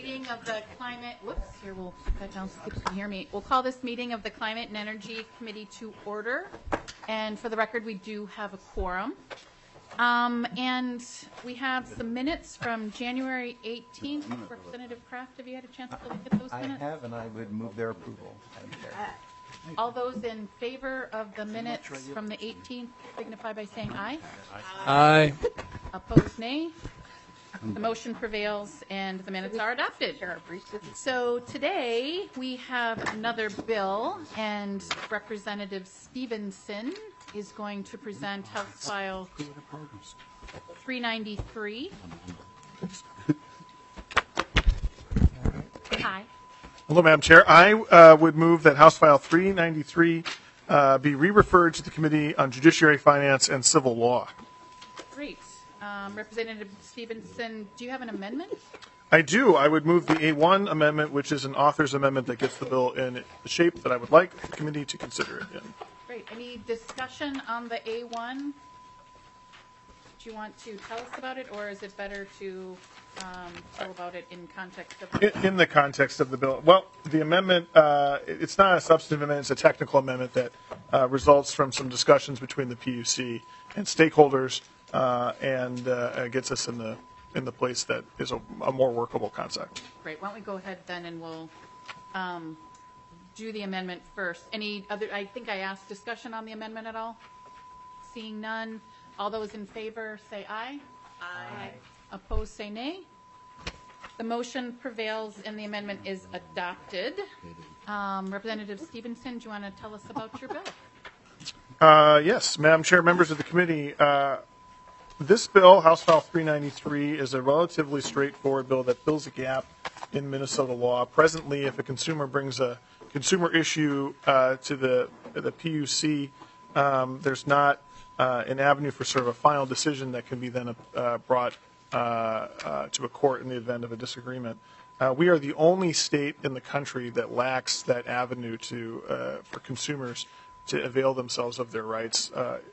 meeting of the Climate, whoops, here we'll put that down so people can hear me. We'll call this meeting of the Climate and Energy Committee to order. And for the record, we do have a quorum. And we have some minutes from January 18th. Representative Kraft, have you had a chance to look at those minutes? I have, and I would move their approval, Madam Chair. All those in favor of the minutes from the 18th signify by saying aye. Aye. Opposed, nay. The motion prevails and the minutes are adopted. So today we have another bill, and Representative Stevenson is going to present House File 393. Hi. Hello, Madam Chair. I would move that House File 393 be re-referred to the Committee on Judiciary, Finance, and Civil Law. Great. Representative Stevenson, do you have an amendment? I do. I would move the A1 amendment, which is an author's amendment that gets the bill in the shape that I would like the committee to consider it in. Great. Any discussion on the A1? Do you want to tell us about it, or is it better to tell about it in context of the bill? In the context of the bill. Well, the amendment, it's not a substantive amendment, it's a technical amendment that results from some discussions between the PUC and stakeholders and gets us in the place that is a more workable concept. Great. Why don't we go ahead then and we'll do the amendment first. Any other, I think I asked discussion on the amendment at all? Seeing none. All those in favor say aye. Aye. Opposed say nay. The motion prevails and the amendment is adopted. Representative Stevenson, do you want to tell us about your bill? Yes, Madam Chair, members of the committee. This bill, House File 393, is a relatively straightforward bill that fills a gap in Minnesota law. Presently, if a consumer brings a consumer issue to the PUC, there's not an avenue for sort of a final decision that can be then brought to a court in the event of a disagreement. We are the only state in the country that lacks that avenue for consumers to avail themselves of their rights,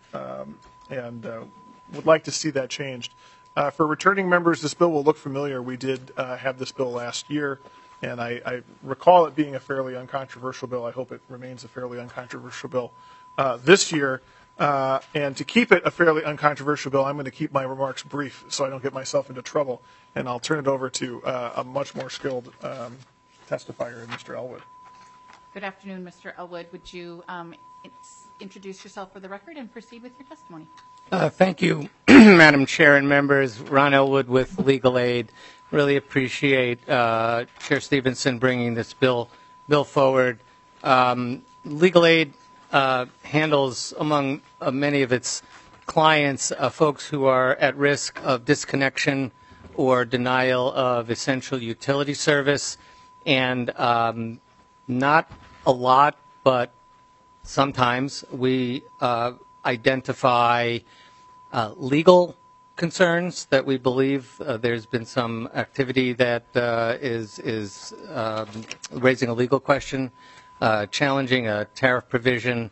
and would like to see that changed. For returning members, this bill will look familiar. We did have this bill last year, and I recall it being a fairly uncontroversial bill. I hope it remains a fairly uncontroversial bill this year. And to keep it a fairly uncontroversial bill, I'm going to keep my remarks brief so I don't get myself into trouble, and I'll turn it over to a much more skilled testifier, Mr. Elwood. Good afternoon, Mr. Elwood. Would you introduce yourself for the record and proceed with your testimony? Thank you, Madam Chair and members. Ron Elwood with Legal Aid. Really appreciate Chair Stevenson bringing this bill forward. Legal Aid handles, among many of its clients, folks who are at risk of disconnection or denial of essential utility service, and not a lot, but sometimes we identify legal concerns that we believe there's been some activity that is raising a legal question, challenging a tariff provision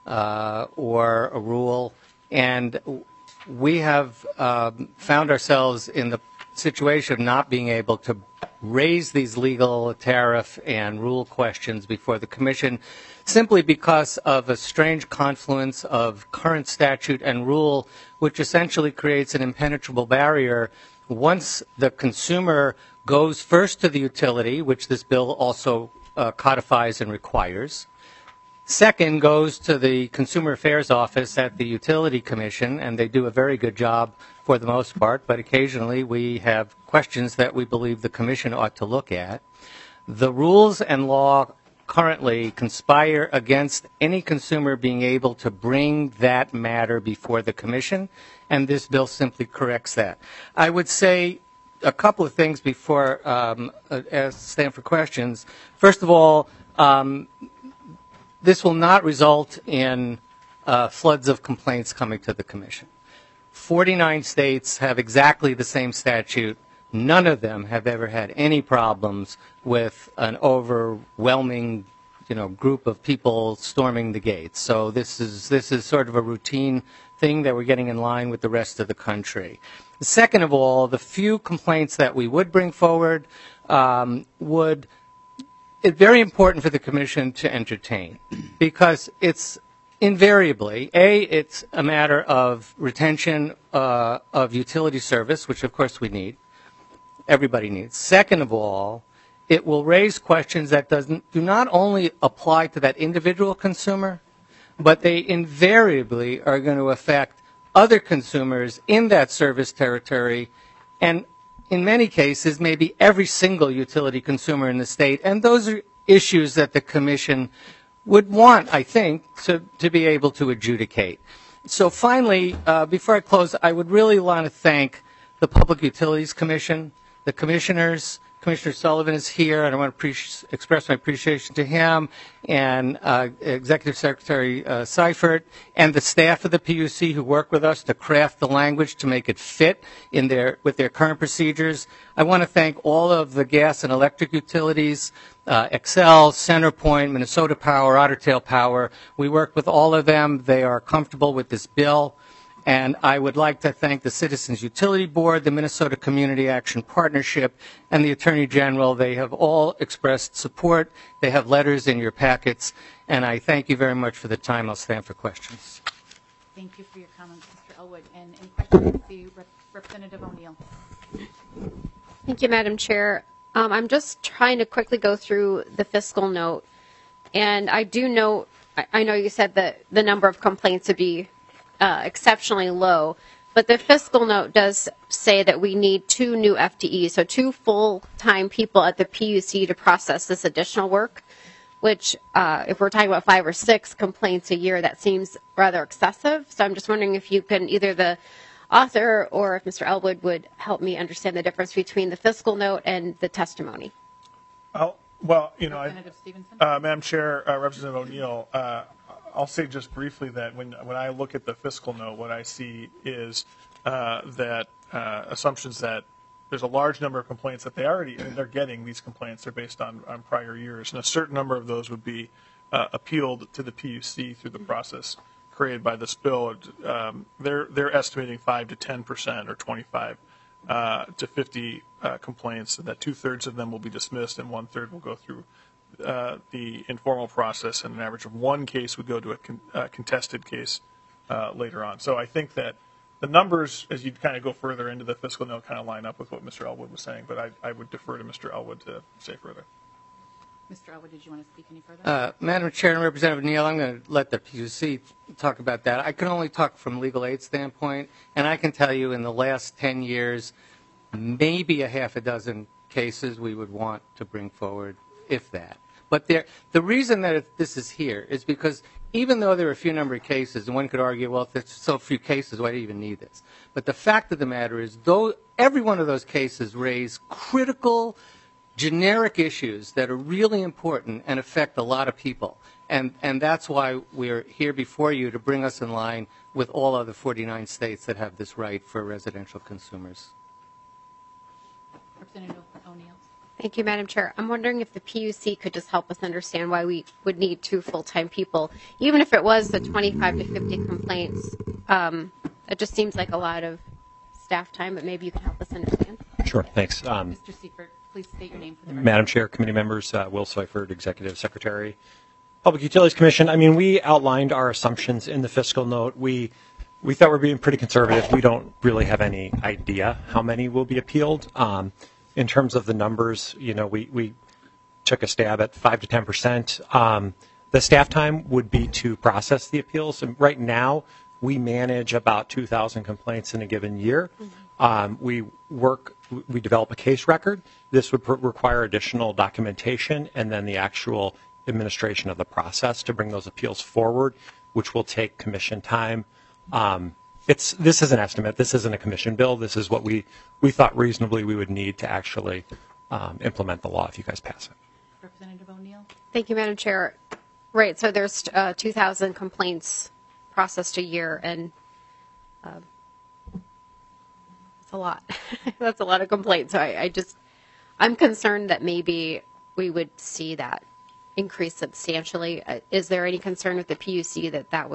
or a rule. And we have found ourselves in the situation of not being able to raise these legal tariff and rule questions before the Commission simply because of a strange confluence of current statute and rule, which essentially creates an impenetrable barrier once the consumer goes first to the utility, which this bill also codifies and requires. Second, goes to the Consumer Affairs Office at the Utility Commission, and they do a very good job for the most part, but occasionally we have questions that we believe the Commission ought to look at. The rules and law currently conspire against any consumer being able to bring that matter before the Commission, and this bill simply corrects that. I would say a couple of things before stand for questions. First of all, this will not result in floods of complaints coming to the Commission. 49 states have exactly the same statute. None of them have ever had any problems with an overwhelming, group of people storming the gates. So this is sort of a routine thing, that we're getting in line with the rest of the country. Second of all, the few complaints that we would bring forward it's very important for the Commission to entertain, because it's invariably, it's a matter of retention of utility service, which of course we need, everybody needs. Second of all, it will raise questions that do not only apply to that individual consumer, but they invariably are going to affect other consumers in that service territory, and in many cases, maybe every single utility consumer in the state. And those are issues that the Commission would want, I think, to be able to adjudicate. So finally, before I close, I would really want to thank the Public Utilities Commission, the commissioners. Commissioner Sullivan is here, and I want to express my appreciation to him, and Executive Secretary Seifert, and the staff of the PUC who work with us to craft the language to make it fit with their current procedures. I want to thank all of the gas and electric utilities, Xcel, CenterPoint, Minnesota Power, Otter Tail Power. We work with all of them. They are comfortable with this bill. And I would like to thank the Citizens Utility Board, the Minnesota Community Action Partnership, and the Attorney General. They have all expressed support. They have letters in your packets. And I thank you very much for the time. I'll stand for questions. Thank you for your comments, Mr. Elwood. And any questions to Representative O'Neill? Thank you, Madam Chair. I'm just trying to quickly go through the fiscal note. And I do know, I know you said that the number of complaints would be exceptionally low, but the fiscal note does say that we need 2 new FTEs, so 2 full-time people at the PUC to process this additional work, which if we're talking about 5 or 6 complaints a year, that seems rather excessive. So I'm just wondering if you can, either the author or if Mr. Elwood would help me understand the difference between the fiscal note and the testimony. Well, you know, Representative Stevenson? Madam Chair, Representative O'Neill, I'll say just briefly that when I look at the fiscal note, what I see is that assumptions that there's a large number of complaints that they're getting. These complaints are based on prior years, and a certain number of those would be appealed to the PUC through the process created by this bill. They're estimating 5 to 10% or 25 to 50 complaints, and that 2/3 of them will be dismissed and 1/3 will go through the informal process, and an average of 1 case would go to a contested case later on. So I think that the numbers, as you kind of go further into the fiscal note, kind of line up with what Mr. Elwood was saying, but I would defer to Mr. Elwood to say further. Mr. Elwood, did you want to speak any further? Madam Chair and Representative Neal, I'm going to let the PUC talk about that. I can only talk from legal aid standpoint, and I can tell you in the last 10 years, maybe a half a dozen cases we would want to bring forward, if that. But the reason that this is here is because even though there are a few number of cases, and one could argue, well, if there's so few cases, why do you even need this? But the fact of the matter is, though every one of those cases raise critical, generic issues that are really important and affect a lot of people. And that's why we're here before you, to bring us in line with all other 49 states that have this right for residential consumers. Representative O'Neill. Thank you, Madam Chair. I'm wondering if the PUC could just help us understand why we would need 2 full-time people, even if it was the 25 to 50 complaints. It just seems like a lot of staff time, but maybe you can help us understand. Sure, thanks. Mr. Seifert, please state your name for the record. Madam Chair, committee members, Will Seifert, Executive Secretary, Public Utilities Commission. I mean, we outlined our assumptions in the fiscal note. We thought we're being pretty conservative. We don't really have any idea how many will be appealed. In terms of the numbers, you know, we took a stab at 5 to 10%. The staff time would be to process the appeals. And right now, we manage about 2,000 complaints in a given year. We develop a case record. This would require additional documentation and then the actual administration of the process to bring those appeals forward, which will take commission time. This is an estimate. This isn't a commission bill. This is what we thought reasonably we would need to actually implement the law if you guys pass it. Representative O'Neill. Thank you, Madam Chair. Right, so there's 2,000 complaints processed a year, and that's a lot. That's a lot of complaints. So I'm concerned that maybe we would see that increase substantially. Is there any concern with the PUC that would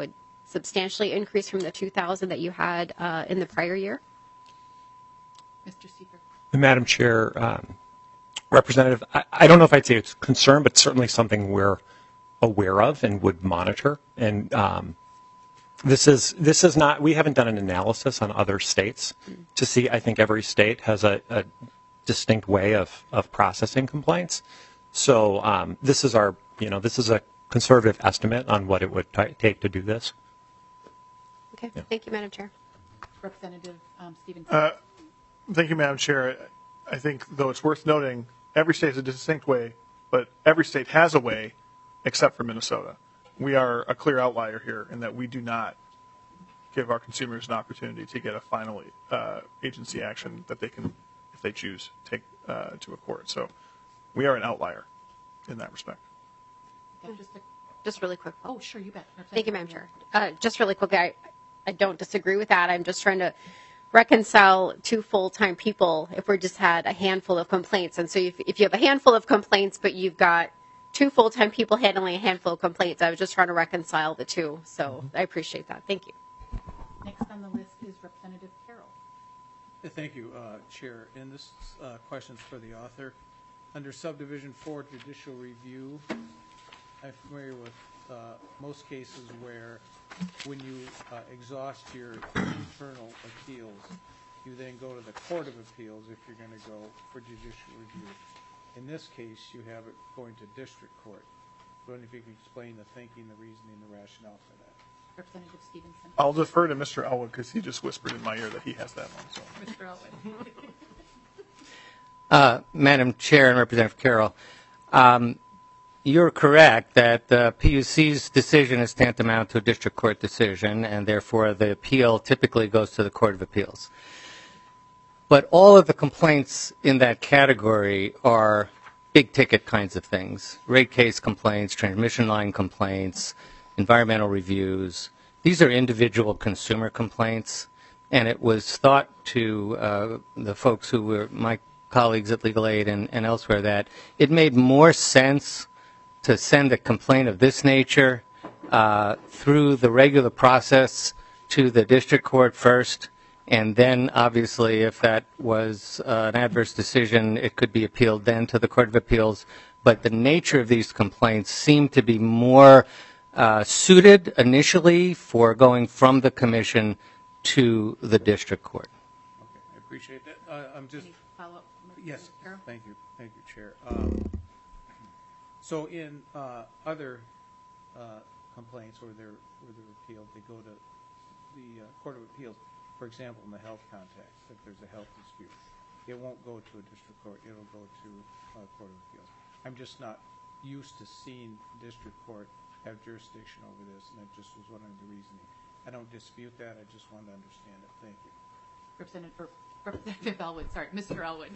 substantially increased from the 2,000 that you had in the prior year? Mr. Seifert. Madam Chair, Representative, I don't know if I'd say it's a concern, but certainly something we're aware of and would monitor. And this is not, we haven't done an analysis on other states to see. I think every state has a distinct way of processing complaints. So this is our, this is a conservative estimate on what it would take to do this. Okay, thank you, Madam Chair. Representative Stevenson. Thank you, Madam Chair. I think, though it's worth noting, every state has a distinct way, but every state has a way except for Minnesota. We are a clear outlier here in that we do not give our consumers an opportunity to get a final agency action that they can, if they choose, take to a court. So we are an outlier in that respect. Yeah, Just really quick. oh, sure, you bet. Thank you, Madam Chair. Just really quickly, I don't disagree with that. I'm just trying to reconcile two full-time people if we just had a handful of complaints. And so if you have a handful of complaints, but you've got two full-time people handling a handful of complaints, I was just trying to reconcile the two. So I appreciate that. Thank you. Next on the list is Representative Carroll. Thank you, Chair. And this question's for the author. Under Subdivision 4, Judicial Review, I'm familiar with most cases where when you exhaust your internal appeals, you then go to the Court of Appeals if you're going to go for judicial review. In this case, you have it going to district court. I wonder if you could explain the thinking, the reasoning, the rationale for that. Representative Stevenson. I'll defer to Mr. Elwood because he just whispered in my ear that he has that one. So. Mr. Elwood. Madam Chair and Representative Carroll, you're correct that the PUC's decision is tantamount to a district court decision, and therefore the appeal typically goes to the Court of Appeals. But all of the complaints in that category are big-ticket kinds of things: rate case complaints, transmission line complaints, environmental reviews. These are individual consumer complaints, and it was thought to the folks who were my colleagues at Legal Aid and elsewhere that it made more sense to send a complaint of this nature through the regular process to the district court first, and then obviously if that was an adverse decision, it could be appealed then to the Court of Appeals. But the nature of these complaints seemed to be more suited initially for going from the commission to the district court. Okay, I appreciate that. I'm just Any follow-up? yes. Carroll? Thank you, Chair. So in other complaints where they're appealed, they go to the Court of Appeals. For example, in the health context, if there's a health dispute, it won't go to a district court. It'll go to a Court of Appeals. I'm just not used to seeing district court have jurisdiction over this, and I just was wondering the reasoning. I don't dispute that. I just wanted to understand it. Thank you. Representative Elwood, sorry, Mr. Elwood.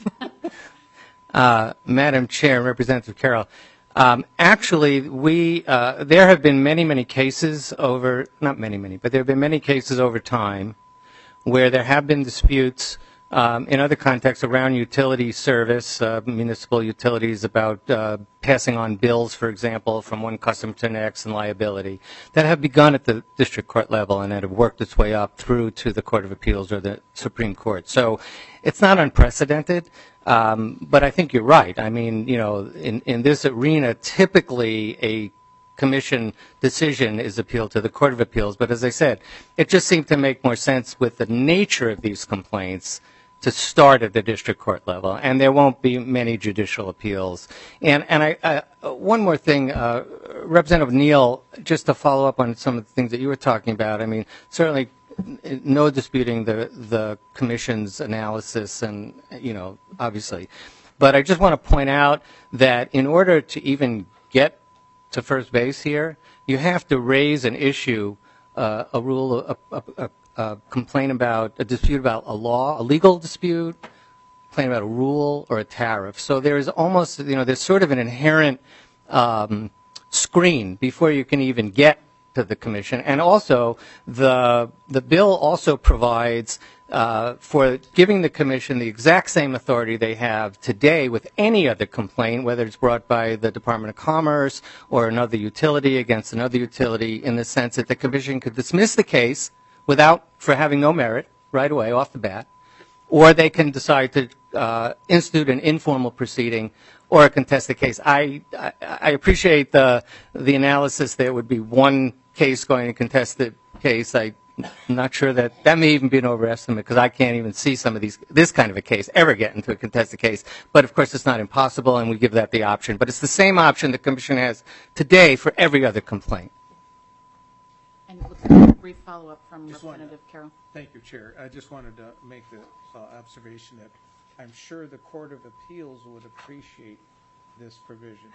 Madam Chair and Representative Carroll, actually, there have been many cases over, not many, but there have been many cases over time where there have been disputes in other contexts around utility service, municipal utilities, about passing on bills, for example, from one customer to the next and liability, that have begun at the district court level and that have worked its way up through to the Court of Appeals or the Supreme Court. So it's not unprecedented, but I think you're right. I mean, in this arena, typically a commission decision is appealed to the Court of Appeals. But as I said, it just seemed to make more sense with the nature of these complaints to start at the district court level, and there won't be many judicial appeals. And one more thing, Representative Neal, just to follow up on some of the things that you were talking about. I mean, certainly no disputing the commission's analysis, and obviously, but I just want to point out that in order to even get to first base here, you have to raise an issue, a rule, a complaint about a dispute about a law, a legal dispute, complaint about a rule or a tariff. So there is almost, there's sort of an inherent screen before you can even get to the commission. And also, the bill also provides for giving the commission the exact same authority they have today with any other complaint, whether it's brought by the Department of Commerce or another utility against another utility, in the sense that the commission could dismiss the case for having no merit right away off the bat, or they can decide to institute an informal proceeding or a contested case. I appreciate the analysis. There would be one case going to contested case. I'm not sure that may even be an overestimate, because I can't even see some of this kind of a case ever get into a contested case. But of course, it's not impossible, and we give that the option. But it's the same option the commission has today for every other complaint. And it looks like a brief follow-up from Just one- Representative Carroll. Thank you, Chair. I just wanted to make the observation that I'm sure the Court of Appeals would appreciate this provision.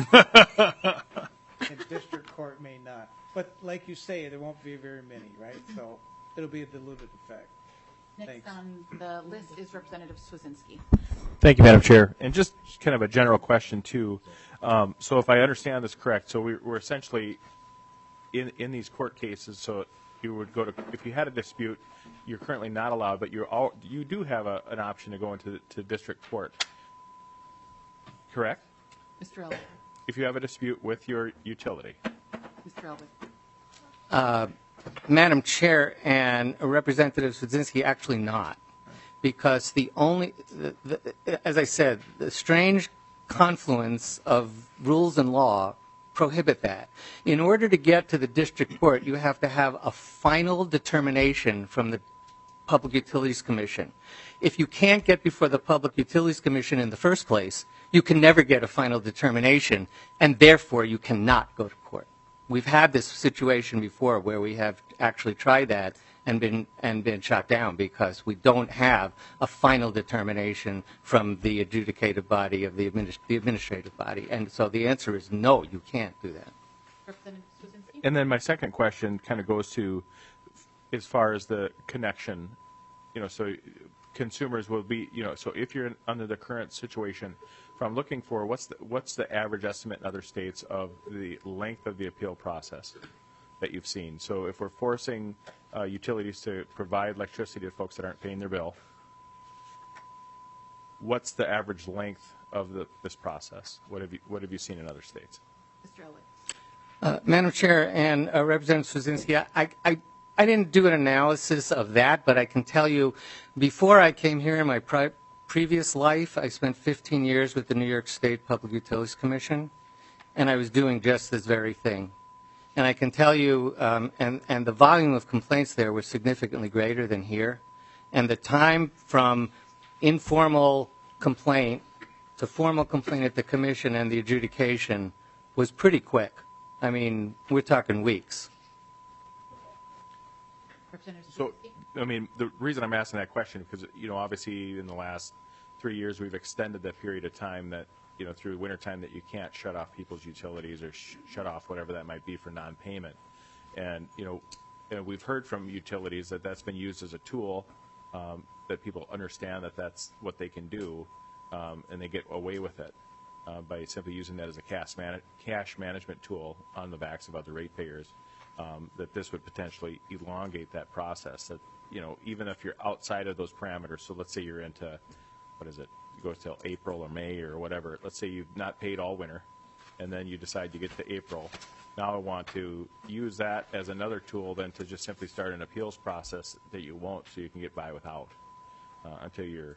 And district court may not. But like you say, there won't be very many, right? So it'll be a diluted effect. Next Thanks. on the list is Representative Swazinski. Thank you, Madam Chair. And just kind of a general question, too. So if I understand this correct, so we're essentially in these court cases, so you would go to, if you had a dispute, you're currently not allowed, but you do have an option to go into district court, correct? Mr. Elwood. If you have a dispute with your utility. Mr. Elwood. Madam Chair and Representative Swazinski, actually not, because as I said, the strange confluence of rules and law prohibit that. In order to get to the district court, you have to have a final determination from the Public Utilities Commission. If you can't get before the Public Utilities Commission in the first place, you can never get a final determination, and therefore you cannot go to court. We've had this situation before where we have actually tried that and been shot down because we don't have a final determination from the adjudicative body of the administrative body. And so the answer is no, you can't do that. Representative Swazinski. And then my second question kind of goes to, as far as the connection, so consumers will be, so if you're under the current situation, if I'm looking for what's the average estimate in other states of the length of the appeal process that you've seen? So if we're forcing utilities to provide electricity to folks that aren't paying their bill, what's the average length of this process? What have you seen in other states? Mr. Elwood. Madam Chair and Representative Swazinski, I didn't do an analysis of that, but I can tell you, before I came here in my previous life, I spent 15 years with the New York State Public Utilities Commission, and I was doing just this very thing. And I can tell you, and the volume of complaints there was significantly greater than here, and the time from informal complaint to formal complaint at the commission and the adjudication was pretty quick. I mean, we're talking weeks. Representative So, Swazinski. I mean, the reason I'm asking that question, because, obviously in the last 3 years, we've extended that period of time that, through wintertime, that you can't shut off people's utilities or shut off whatever that might be for non-payment. And, and we've heard from utilities that that's been used as a tool, that people understand that that's what they can do, and they get away with it by simply using that as a cash management tool on the backs of other ratepayers. That this would potentially elongate that process. That even if you're outside of those parameters, so let's say you're into, what is it? You go till April or May or whatever. Let's say you've not paid all winter, and then you decide to get to April. Now I want to use that as another tool, then to just simply start an appeals process that you won't, so you can get by without until your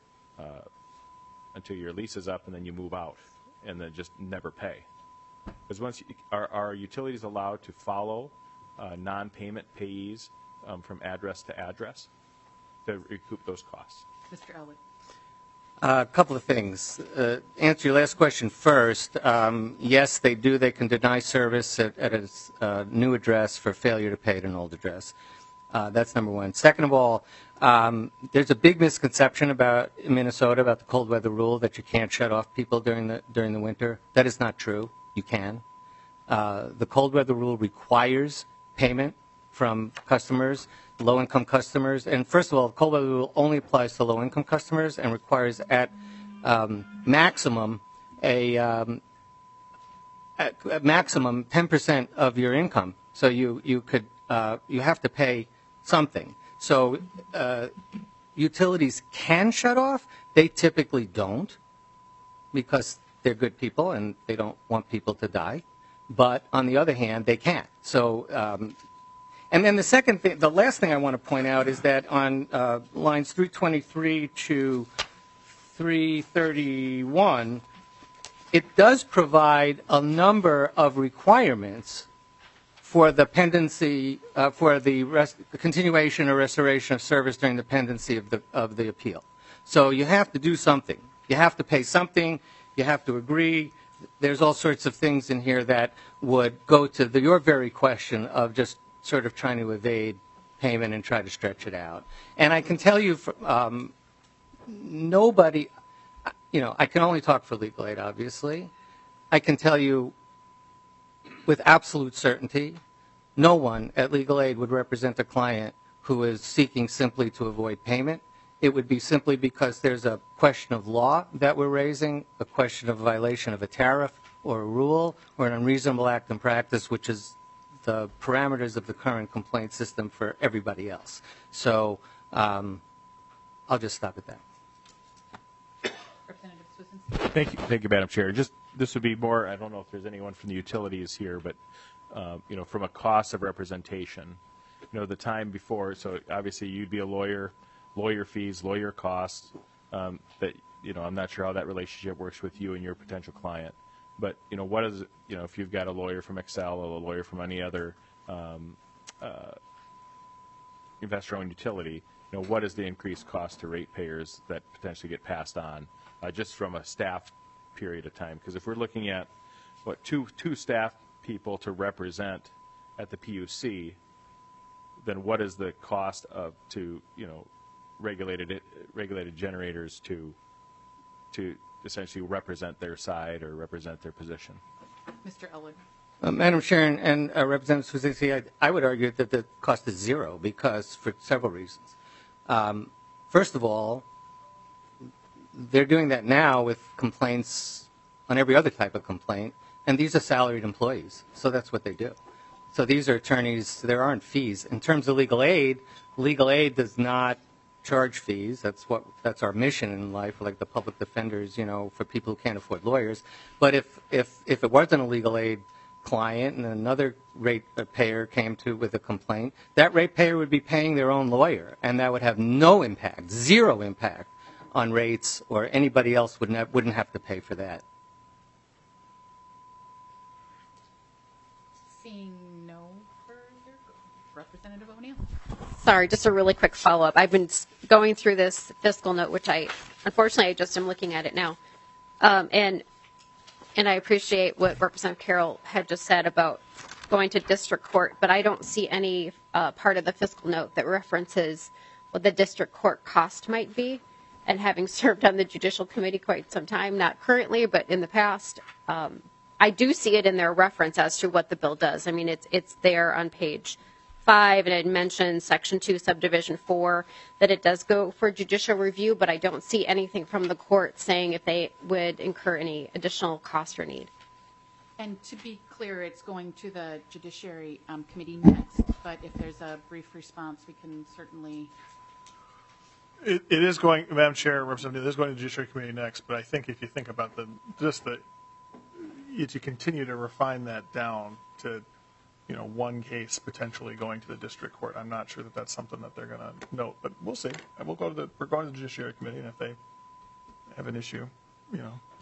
lease is up, and then you move out, and then just never pay. Because once are utilities allowed to follow non-payment payees from address to address to recoup those costs? Mr. Elwood. A couple of things. Answer your last question first. Yes, they do. They can deny service at a new address for failure to pay at an old address. That's number one. Second of all, there's a big misconception in Minnesota about the cold weather rule that you can't shut off people during the winter. That is not true. You can. The cold weather rule requires payment from customers, low-income customers. And first of all, the cold weather rule only applies to low-income customers and requires at maximum a maximum 10% of your income. So you have to pay something. So utilities can shut off, they typically don't because they're good people and they don't want people to die. But on the other hand, they can't. So, and then the last thing I want to point out is that on lines 323 to 331, it does provide a number of requirements for the pendency, for the continuation or restoration of service during the pendency of the appeal. So you have to do something. You have to pay something. You have to agree. There's all sorts of things in here that would go to your very question of just sort of trying to evade payment and try to stretch it out. And I can tell you, nobody, I can only talk for legal aid, obviously. I can tell you with absolute certainty, no one at legal aid would represent a client who is seeking simply to avoid payment. It would be simply because there's a question of law that we're raising, a question of violation of a tariff or a rule or an unreasonable act in practice, which is the parameters of the current complaint system for everybody else. So I'll just stop at that. Representative Swisson. Thank you, Madam Chair. Just this would be more. I don't know if there's anyone from the utilities here, but from a cost of representation, the time before. So obviously, you'd be a lawyer fees, lawyer costs. That I'm not sure how that relationship works with you and your potential client. But what is if you've got a lawyer from Excel or a lawyer from any other investor-owned utility, what is the increased cost to ratepayers that potentially get passed on, just from a staff period of time? Because if we're looking at two staff people to represent at the PUC, then what is the cost to regulated generators to essentially represent their side or represent their position? Mr. Elwood. Madam Chair and Representative Swisniewski, I would argue that the cost is zero because for several reasons. First of all, they're doing that now with complaints on every other type of complaint, and these are salaried employees, so that's what they do. So these are attorneys. There aren't fees. In terms of legal aid does not charge fees. That's our mission in life, like the public defenders, for people who can't afford lawyers. But if it wasn't a legal aid client and another ratepayer came with a complaint, that ratepayer would be paying their own lawyer, and that would have no impact, zero impact on rates, or anybody else wouldn't have to pay for that. Seeing no further, Representative O'Neill. Sorry, just a really quick follow-up. I've been going through this fiscal note, which unfortunately, I just am looking at it now. And I appreciate what Representative Carroll had just said about going to district court, but I don't see any part of the fiscal note that references what the district court cost might be. And having served on the Judicial Committee quite some time, not currently, but in the past, I do see it in their reference as to what the bill does. I mean, it's there on page 5, and it mentions Section 2, Subdivision 4, that it does go for judicial review, but I don't see anything from the court saying if they would incur any additional cost or need. And to be clear, it's going to the Judiciary Committee next, but if there's a brief response, we can certainly... It is going, Madam Chair, Representative, it is going to the Judiciary Committee next, but I think if you think about to continue to refine that down to, one case potentially going to the district court, I'm not sure that that's something that they're going to note, but we'll see. We're going to the Judiciary Committee, and if they have an issue, Did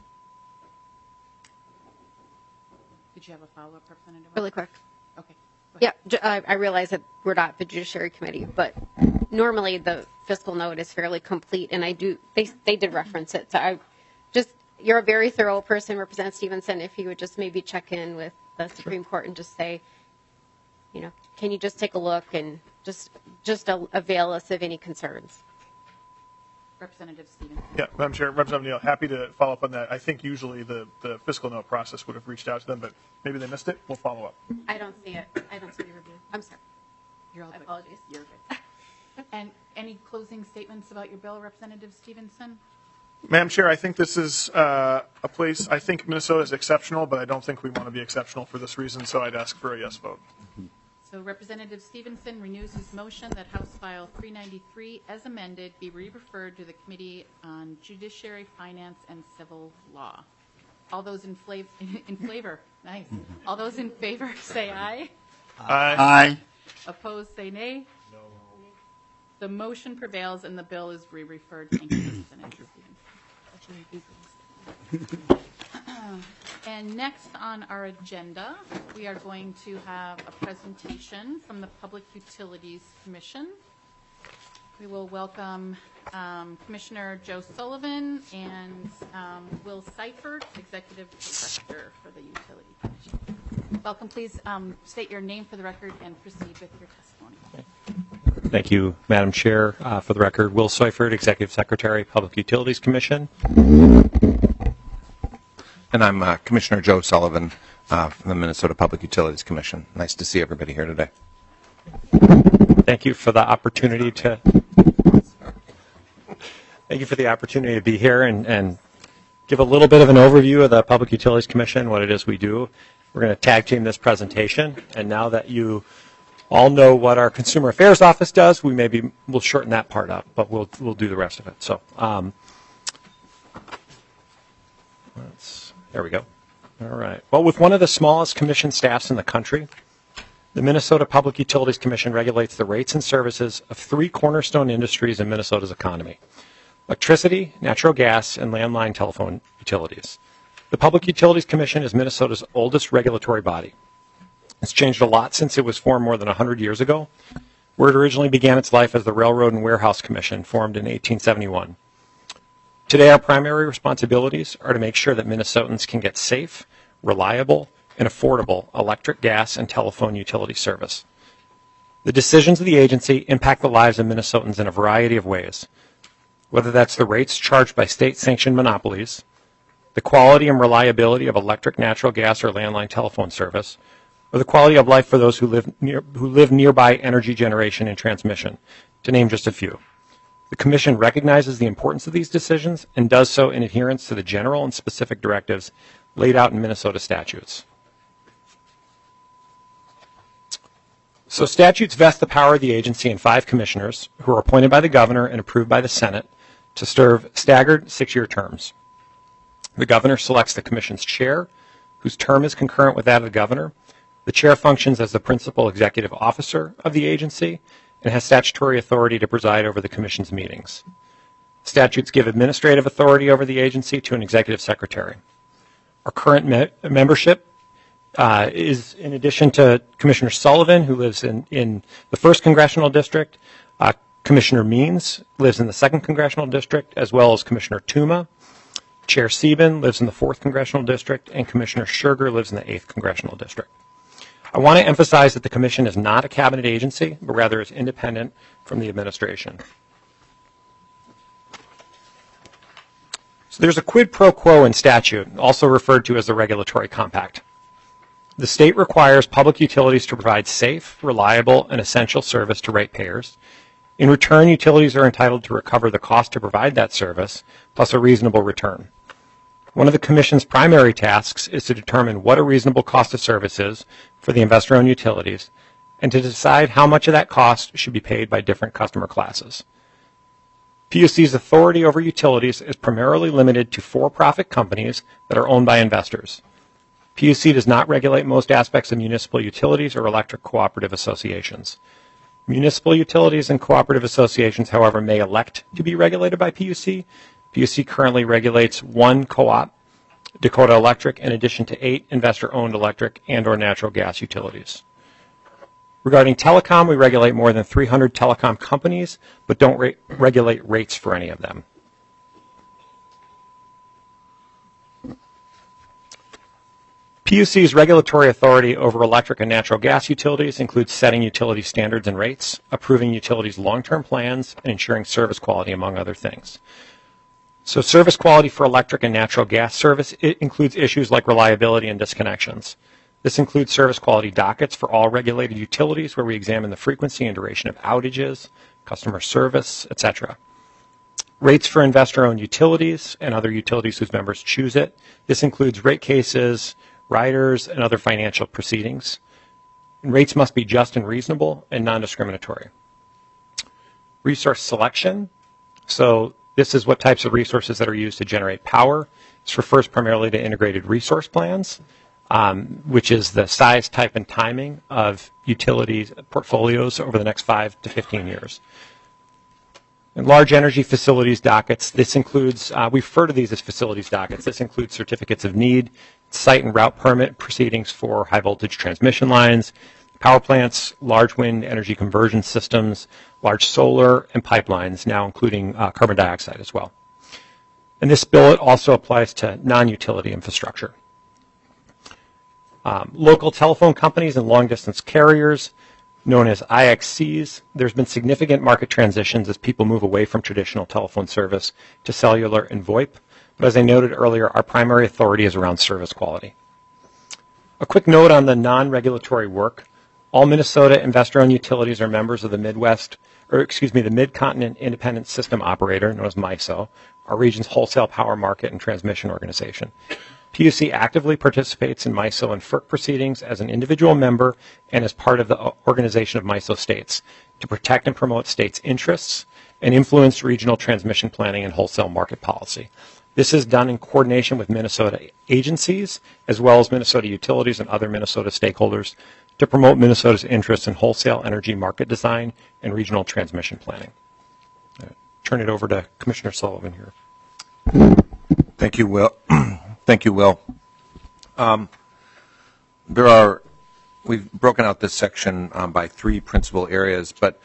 you have a follow-up, Representative? Really quick. Okay. Yeah, I realize that we're not the Judiciary Committee, but normally the fiscal note is fairly complete, and they did reference it. So you're a very thorough person, Representative Stevenson. If you would just maybe check in with the Supreme Court and just say, can you just take a look and just avail us of any concerns? Representative Stevenson. Yeah, Madam Chair, Representative Neal, happy to follow up on that. I think usually the fiscal note process would have reached out to them, but maybe they missed it. We'll follow up. I don't see it. I don't see the review. I'm sorry. You're all good. Apologies. You're good. And any closing statements about your bill, Representative Stevenson? Madam Chair, I think this is a place, I think Minnesota is exceptional, but I don't think we want to be exceptional for this reason, so I'd ask for a yes vote. So Representative Stevenson renews his motion that House File 393, as amended, be re-referred to the Committee on Judiciary, Finance, and Civil Law. All those in flavor, nice. All those in favor say aye. Aye. Opposed, say nay. No. The motion prevails and the bill is re-referred. Thank you, Representative Stevenson. And next on our agenda, we are going to have a presentation from the Public Utilities Commission. We will welcome Commissioner Joe Sullivan and Will Seifert, Executive Director for the Utility Commission. Welcome. Please state your name for the record and proceed with your testimony. Thank you, Madam Chair. For the record, Will Seifert, Executive Secretary, Public Utilities Commission. And I'm Commissioner Joe Sullivan from the Minnesota Public Utilities Commission. Nice to see everybody here today. Thank you for the opportunity to be here and give a little bit of an overview of the Public Utilities Commission, what it is we do. We're going to tag team this presentation, and now that you all know what our Consumer Affairs Office does, we'll shorten that part up, but we'll do the rest of it. So. There we go. All right. Well, with one of the smallest commission staffs in the country, the Minnesota Public Utilities Commission regulates the rates and services of three cornerstone industries in Minnesota's economy: electricity, natural gas, and landline telephone utilities. The Public Utilities Commission is Minnesota's oldest regulatory body. It's changed a lot since it was formed more than 100 years ago, where it originally began its life as the Railroad and Warehouse Commission, formed in 1871. Today, our primary responsibilities are to make sure that Minnesotans can get safe, reliable, and affordable electric, gas, and telephone utility service. The decisions of the agency impact the lives of Minnesotans in a variety of ways, whether that's the rates charged by state-sanctioned monopolies, the quality and reliability of electric, natural gas, or landline telephone service, or the quality of life for those who live nearby energy generation and transmission, to name just a few. The Commission recognizes the importance of these decisions and does so in adherence to the general and specific directives laid out in Minnesota statutes. So statutes vest the power of the agency in 5 commissioners who are appointed by the governor and approved by the Senate to serve staggered 6-year terms. The governor selects the commission's chair, whose term is concurrent with that of the governor. The chair functions as the principal executive officer of the agency and has statutory authority to preside over the Commission's meetings. Statutes give administrative authority over the agency to an executive secretary. Our current membership is, in addition to Commissioner Sullivan, who lives in the 1st Congressional District, Commissioner Means lives in the 2nd Congressional District, as well as Commissioner Tuma. Chair Sieben lives in the 4th Congressional District, and Commissioner Scherger lives in the 8th Congressional District. I want to emphasize that the Commission is not a cabinet agency, but rather is independent from the administration. So there's a quid pro quo in statute, also referred to as the regulatory compact. The state requires public utilities to provide safe, reliable, and essential service to ratepayers. In return, utilities are entitled to recover the cost to provide that service, plus a reasonable return. One of the Commission's primary tasks is to determine what a reasonable cost of service is for the investor-owned utilities and to decide how much of that cost should be paid by different customer classes. PUC's authority over utilities is primarily limited to for-profit companies that are owned by investors. PUC does not regulate most aspects of municipal utilities or electric cooperative associations. Municipal utilities and cooperative associations, however, may elect to be regulated by PUC. PUC currently regulates 1 co-op, Dakota Electric, in addition to 8 investor-owned electric and or natural gas utilities. Regarding telecom, we regulate more than 300 telecom companies, but don't regulate rates for any of them. PUC's regulatory authority over electric and natural gas utilities includes setting utility standards and rates, approving utilities' long-term plans, and ensuring service quality, among other things. So service quality for electric and natural gas service, it includes issues like reliability and disconnections. This includes service quality dockets for all regulated utilities where we examine the frequency and duration of outages, customer service, etc. Rates for investor-owned utilities and other utilities whose members choose it. This includes rate cases, riders, and other financial proceedings. And rates must be just and reasonable and non-discriminatory. Resource selection. So this is what types of resources that are used to generate power. This refers primarily to integrated resource plans, which is the size, type, and timing of utilities portfolios over the next 5 to 15 years. And large energy facilities dockets, this includes, we refer to these as facilities dockets. This includes certificates of need, site and route permit proceedings for high voltage transmission lines, power plants, large wind energy conversion systems, large solar, and pipelines, now including carbon dioxide as well. And this bill also applies to non-utility infrastructure. Local telephone companies and long-distance carriers, known as IXCs, there's been significant market transitions as people move away from traditional telephone service to cellular and VoIP. But as I noted earlier, our primary authority is around service quality. A quick note on the non-regulatory work. All Minnesota investor-owned utilities are members of the the Mid-Continent Independent System Operator, known as MISO, our region's wholesale power market and transmission organization. PUC actively participates in MISO and FERC proceedings as an individual member and as part of the organization of MISO states to protect and promote states' interests and influence regional transmission planning and wholesale market policy. This is done in coordination with Minnesota agencies as well as Minnesota utilities and other Minnesota stakeholders to promote Minnesota's interests in wholesale energy market design and regional transmission planning. Turn it over to Commissioner Sullivan here. Thank you, Will. Thank you, Will. We've broken out this section by 3 principal areas, but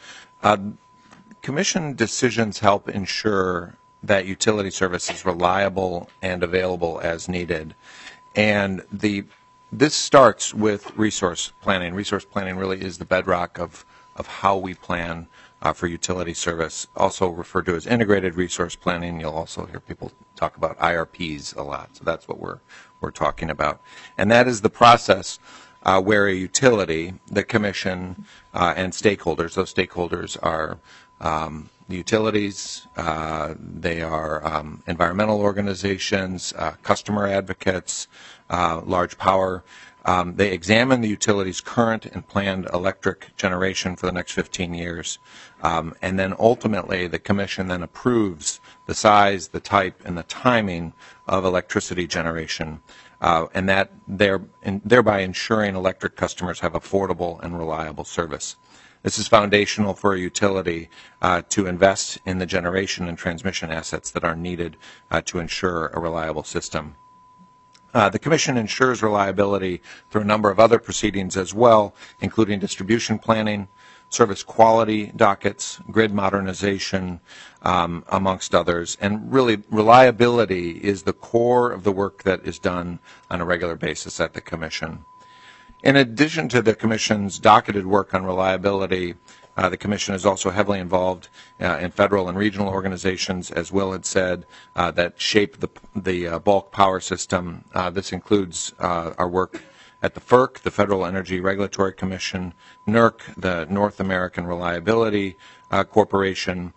Commission decisions help ensure that utility service is reliable and available as needed. And this starts with resource planning. Resource planning really is the bedrock of how we plan for utility service, also referred to as integrated resource planning. You'll also hear people talk about IRPs a lot, so that's what we're talking about. And that is the process where a utility, the Commission, and stakeholders, those stakeholders are the utilities, they are environmental organizations, customer advocates, large power. They examine the utility's current and planned electric generation for the next 15 years. And then ultimately the Commission then approves the size, the type, and the timing of electricity generation, and that thereby ensuring electric customers have affordable and reliable service. This is foundational for a utility to invest in the generation and transmission assets that are needed to ensure a reliable system. The Commission ensures reliability through a number of other proceedings as well, including distribution planning, service quality dockets, grid modernization, amongst others. And really, reliability is the core of the work that is done on a regular basis at the Commission. In addition to the Commission's docketed work on reliability, the Commission is also heavily involved in federal and regional organizations, as Will had said, that shape the bulk power system. This includes our work at the FERC, the Federal Energy Regulatory Commission, NERC, the North American Reliability Corporation,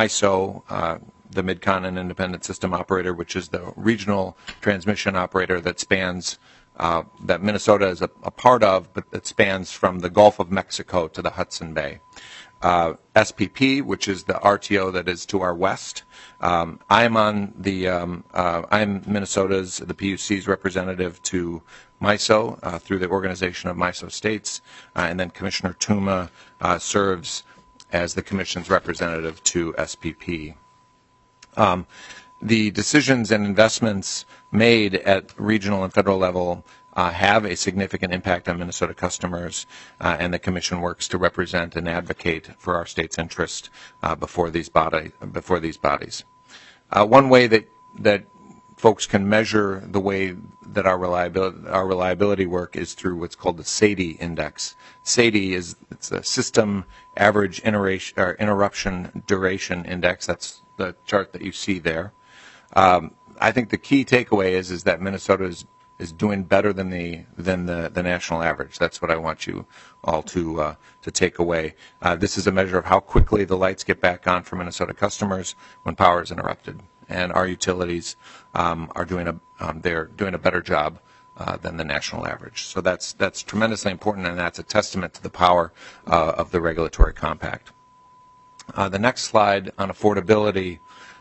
MISO, the Mid-Continent Independent System Operator, which is the regional transmission operator that spans that Minnesota is a part of, but that spans from the Gulf of Mexico to the Hudson Bay. SPP, which is the RTO that is to our west. I'm Minnesota's, the PUC's representative to MISO through the organization of MISO states, and then Commissioner Tuma serves as the Commission's representative to SPP. The decisions and investments made at regional and federal level have a significant impact on Minnesota customers, and the Commission works to represent and advocate for our state's interest before these bodies. One way that folks can measure the way that our reliability work is through what's called the SAIDI index. SAIDI it's a System Average Interruption Duration Index. That's the chart that you see there. I think the key takeaway is that Minnesota is doing better than the national average. That's what I want you all to take away. This is a measure of how quickly the lights get back on for Minnesota customers when power is interrupted, and our utilities are doing a better job than the national average. So that's tremendously important, and that's a testament to the power of the regulatory compact. The next slide on affordability.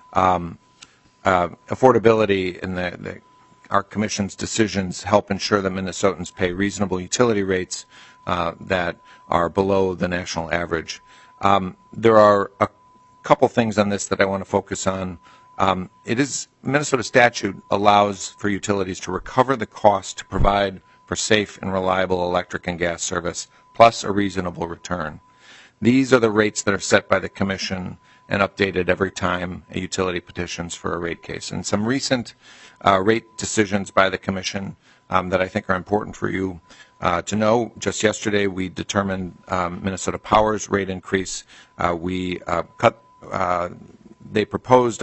Affordability in our Commission's decisions help ensure that Minnesotans pay reasonable utility rates that are below the national average. There are a couple things on this that I want to focus on. Minnesota statute allows for utilities to recover the cost to provide for safe and reliable electric and gas service, plus a reasonable return. These are the rates that are set by the Commission and updated every time a utility petitions for a rate case. And some recent rate decisions by the Commission that I think are important for you to know. Just yesterday, we determined Minnesota Power's rate increase. They proposed a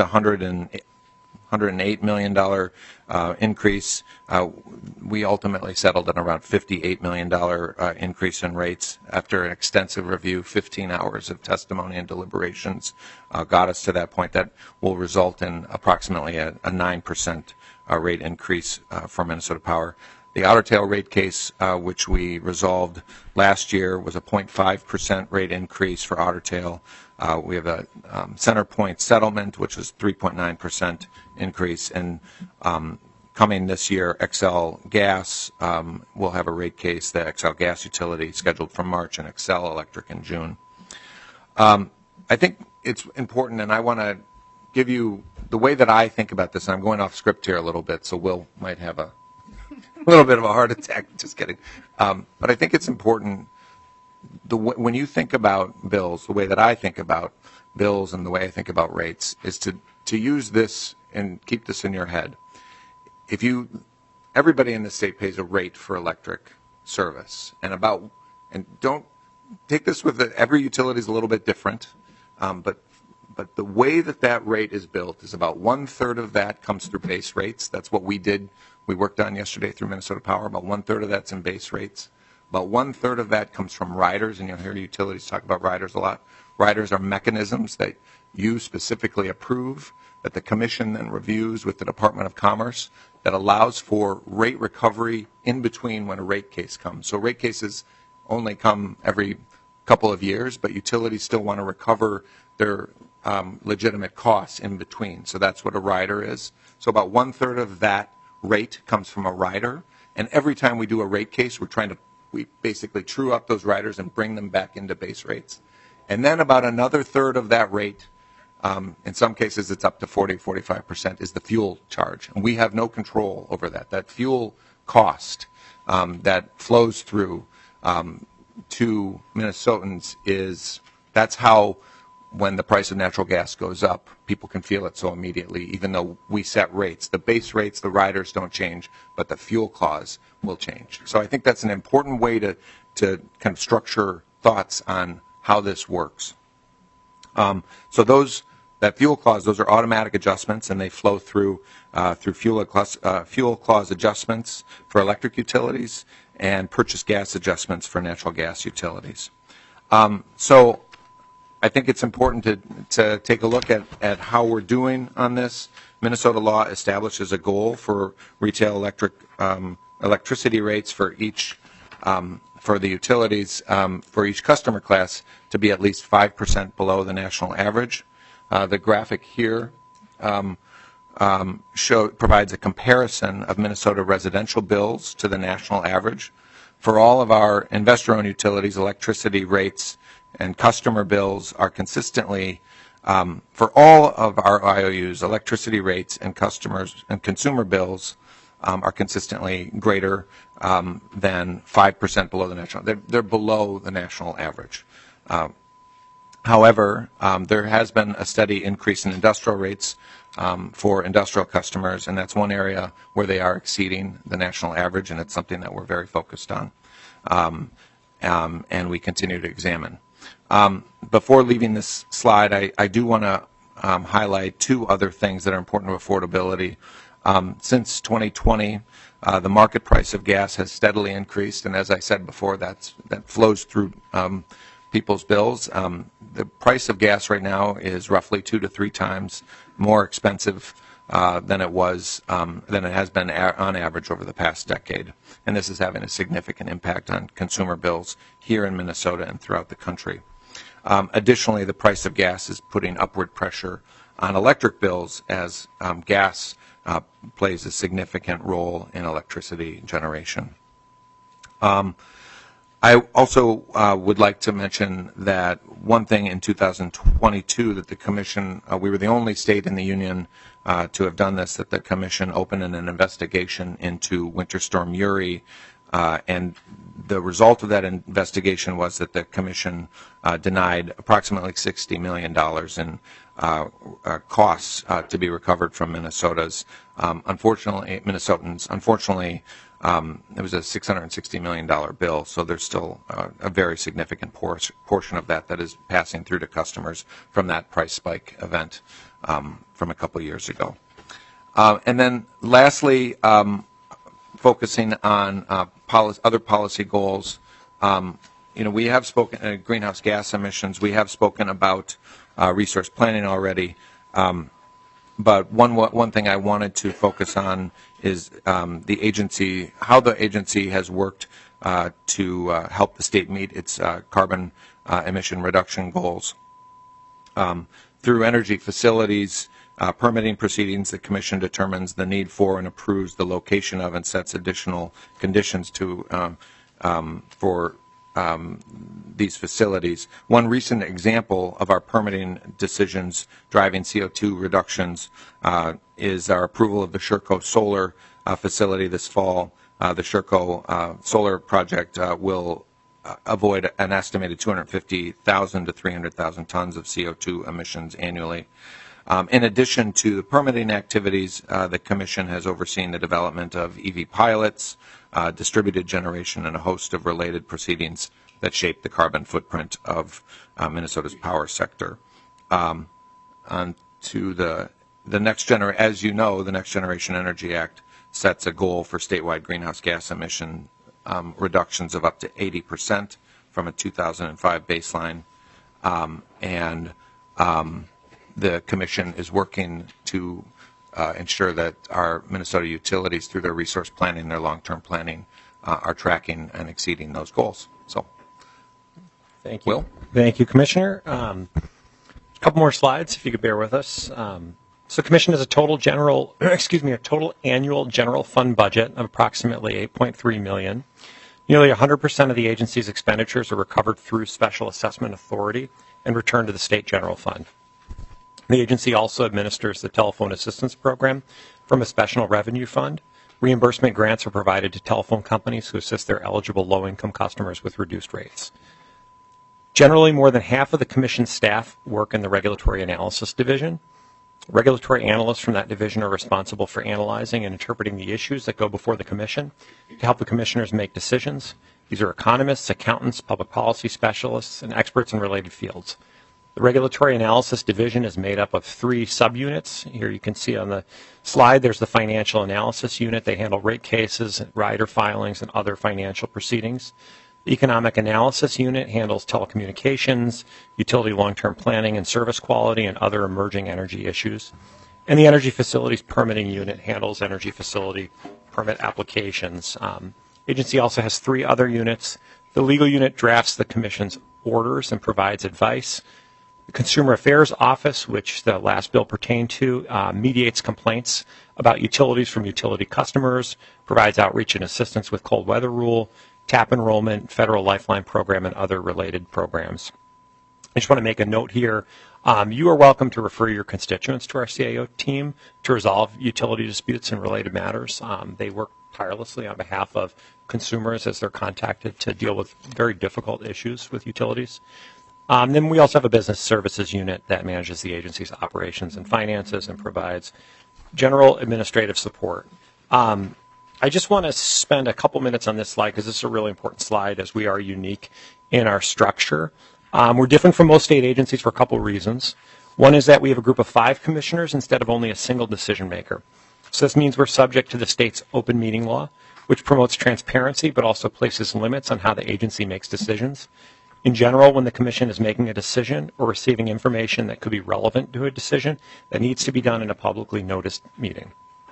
$108 million increase. We ultimately settled at around $58 million increase in rates after an extensive review. 15 hours of testimony and deliberations got us to that point. That will result in approximately a 9% rate increase for Minnesota Power. The Otter Tail rate case, which we resolved last year, was a 0.5% rate increase for Otter Tail. We have a Center Point settlement, which is 3.9% increase. And coming this year, XL Gas will have a rate case, the XL Gas utility, scheduled for March, and XL Electric in June. I think it's important, and I want to give you the way that I think about this. And I'm going off script here a little bit, so Will might have a little bit of a heart attack. Just kidding. But I think it's important. When you think about bills, the way that I think about bills and the way I think about rates is to use this and keep this in your head. Everybody in the state pays a rate for electric service, and don't take this with every utility is a little bit different, but the way that rate is built is about 1/3 of that comes through base rates. That's what we did. We worked on yesterday through Minnesota Power. About 1/3 of that's in base rates. About 1/3 of that comes from riders, and you'll hear utilities talk about riders a lot. Riders are mechanisms that you specifically approve, that the Commission then reviews with the Department of Commerce, that allows for rate recovery in between when a rate case comes. So rate cases only come every couple of years, but utilities still want to recover their legitimate costs in between. So that's what a rider is. So about 1/3 of that rate comes from a rider, and every time we do a rate case, we basically true up those riders and bring them back into base rates. And then about another 1/3 of that rate, in some cases it's up to 40-45%, is the fuel charge. And we have no control over that. That fuel cost that flows through to Minnesotans that's how, when the price of natural gas goes up, people can feel it so immediately, even though we set rates. The base rates, the riders don't change, but the fuel clause will change. So I think that's an important way to kind of structure thoughts on how this works. So that fuel clause, those are automatic adjustments, and they flow through fuel clause adjustments for electric utilities and purchase gas adjustments for natural gas utilities. So I think it's important to take a look at how we're doing on this. Minnesota law establishes a goal for retail electricity rates for the utilities for each customer class to be at least 5% below the national average. The graphic here provides a comparison of Minnesota residential bills to the national average. For all of our investor-owned utilities, electricity rates and customer bills are consistently, for all of our IOUs, electricity rates and customers and consumer bills are consistently greater than 5% below the national. They're below the national average. However, there has been a steady increase in industrial rates for industrial customers, and that's one area where they are exceeding the national average, and it's something that we're very focused on and we continue to examine. Before leaving this slide, I do want to highlight two other things that are important to affordability. Since 2020, the market price of gas has steadily increased, and as I said before, that flows through people's bills. The price of gas right now is roughly 2 to 3 times more expensive than it has been on average over the past decade. And this is having a significant impact on consumer bills here in Minnesota and throughout the country. Additionally, the price of gas is putting upward pressure on electric bills as gas plays a significant role in electricity generation. I also would like to mention that one thing in 2022 that the Commission, we were the only state in the Union to have done this, that the Commission opened an investigation into Winter Storm Uri, and the result of that investigation was that the Commission denied approximately $60 million in costs to be recovered from Minnesotans. Unfortunately, it was a $660 million bill, so there's still a very significant portion of that is passing through to customers from that price spike event from a couple years ago. And then lastly, focusing on other policy goals, we have spoken greenhouse gas emissions. We have spoken about resource planning already. But one thing I wanted to focus on is how the agency has worked to help the state meet its carbon emission reduction goals. Through energy facilities permitting proceedings, the Commission determines the need for and approves the location of and sets additional conditions for these facilities. One recent example of our permitting decisions driving CO2 reductions is our approval of the Sherco solar facility this fall. The Sherco solar project will avoid an estimated 250,000 to 300,000 tons of CO2 emissions annually. In addition to the permitting activities, the Commission has overseen the development of EV pilots, distributed generation, and a host of related proceedings that shape the carbon footprint of Minnesota's power sector. On to the next generation, as you know, the Next Generation Energy Act sets a goal for statewide greenhouse gas emission reductions of up to 80% from a 2005 baseline, the Commission is working to ensure that our Minnesota utilities, through their resource planning, their long-term planning, are tracking and exceeding those goals. So, thank you. Will? Thank you, Commissioner. A couple more slides, if you could bear with us. So, Commission has a total annual general fund budget of approximately $8.3 million. Nearly 100% of the agency's expenditures are recovered through Special Assessment Authority and returned to the State General Fund. The agency also administers the Telephone Assistance Program from a special revenue fund. Reimbursement grants are provided to telephone companies who assist their eligible low-income customers with reduced rates. Generally, more than half of the Commission staff work in the Regulatory Analysis Division. Regulatory analysts from that division are responsible for analyzing and interpreting the issues that go before the Commission to help the Commissioners make decisions. These are economists, accountants, public policy specialists, and experts in related fields. The Regulatory Analysis Division is made up of 3 subunits. Here you can see on the slide there's the Financial Analysis Unit. They handle rate cases, rider filings, and other financial proceedings. The Economic Analysis Unit handles telecommunications, utility long-term planning and service quality, and other emerging energy issues. And the Energy Facilities Permitting Unit handles energy facility permit applications. Agency also has 3 other units. The Legal Unit drafts the Commission's orders and provides advice. The Consumer Affairs Office, which the last bill pertained to, mediates complaints about utilities from utility customers, provides outreach and assistance with cold weather rule, TAP enrollment, Federal Lifeline Program, and other related programs. I just want to make a note here. You are welcome to refer your constituents to our CAO team to resolve utility disputes and related matters. They work tirelessly on behalf of consumers as they're contacted to deal with very difficult issues with utilities. Then we also have a business services unit that manages the agency's operations and finances and provides general administrative support. I just want to spend a couple minutes on this slide because this is a really important slide as we are unique in our structure. We're different from most state agencies for a couple reasons. One is that we have a group of 5 commissioners instead of only a single decision maker. So this means we're subject to the state's open meeting law, which promotes transparency but also places limits on how the agency makes decisions. In general, when the commission is making a decision or receiving information that could be relevant to a decision, that needs to be done in a publicly noticed meeting.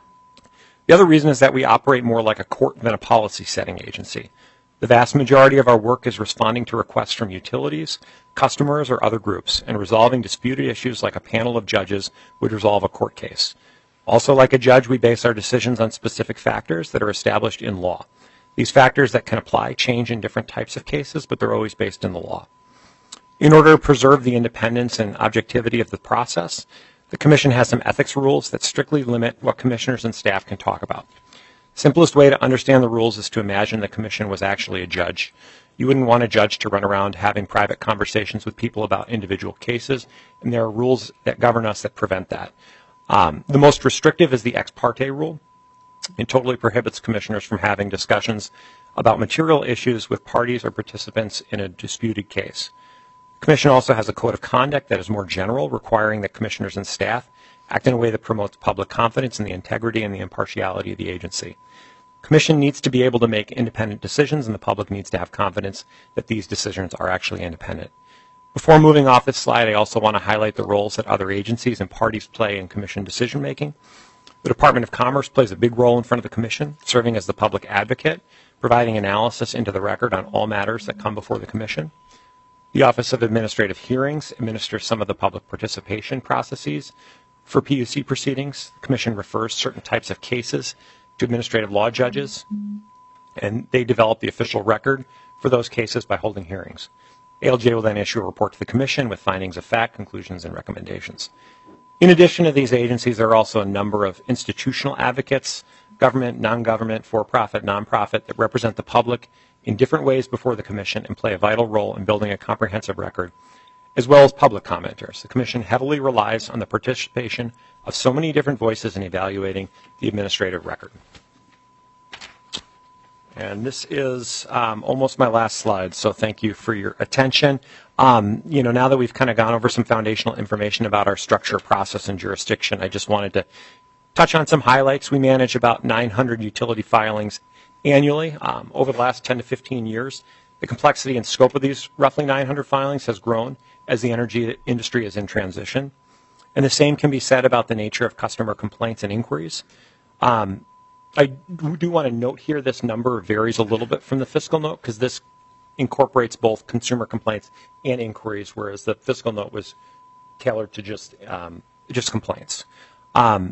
The other reason is that we operate more like a court than a policy-setting agency. The vast majority of our work is responding to requests from utilities, customers, or other groups, and resolving disputed issues like a panel of judges would resolve a court case. Also, like a judge, we base our decisions on specific factors that are established in law. These factors that can apply change in different types of cases, but they're always based in the law. In order to preserve the independence and objectivity of the process, the Commission has some ethics rules that strictly limit what commissioners and staff can talk about. Simplest way to understand the rules is to imagine the Commission was actually a judge. You wouldn't want a judge to run around having private conversations with people about individual cases, and there are rules that govern us that prevent that. The most restrictive is the ex parte rule. It totally prohibits commissioners from having discussions about material issues with parties or participants in a disputed case. The Commission also has a code of conduct that is more general, requiring that commissioners and staff act in a way that promotes public confidence in the integrity and the impartiality of the agency. The Commission needs to be able to make independent decisions, and the public needs to have confidence that these decisions are actually independent. Before moving off this slide, I also want to highlight the roles that other agencies and parties play in Commission decision-making. The Department of Commerce plays a big role in front of the Commission, serving as the public advocate, providing analysis into the record on all matters that come before the Commission. The Office of Administrative Hearings administers some of the public participation processes for PUC proceedings. The Commission refers certain types of cases to administrative law judges, and they develop the official record for those cases by holding hearings. ALJ will then issue a report to the Commission with findings of fact, conclusions, and recommendations. In addition to these agencies, there are also a number of institutional advocates, government, non-government, for-profit, non-profit, that represent the public in different ways before the Commission and play a vital role in building a comprehensive record, as well as public commenters. The Commission heavily relies on the participation of so many different voices in evaluating the administrative record. And this is almost my last slide, so thank you for your attention. Now that we've kind of gone over some foundational information about our structure, process, and jurisdiction, I just wanted to touch on some highlights. We manage about 900 utility filings annually. Over the last 10 to 15 years, the complexity and scope of these roughly 900 filings has grown as the energy industry is in transition. And the same can be said about the nature of customer complaints and inquiries. I do want to note here this number varies a little bit from the fiscal note because this incorporates both consumer complaints and inquiries, whereas the fiscal note was tailored to just complaints. As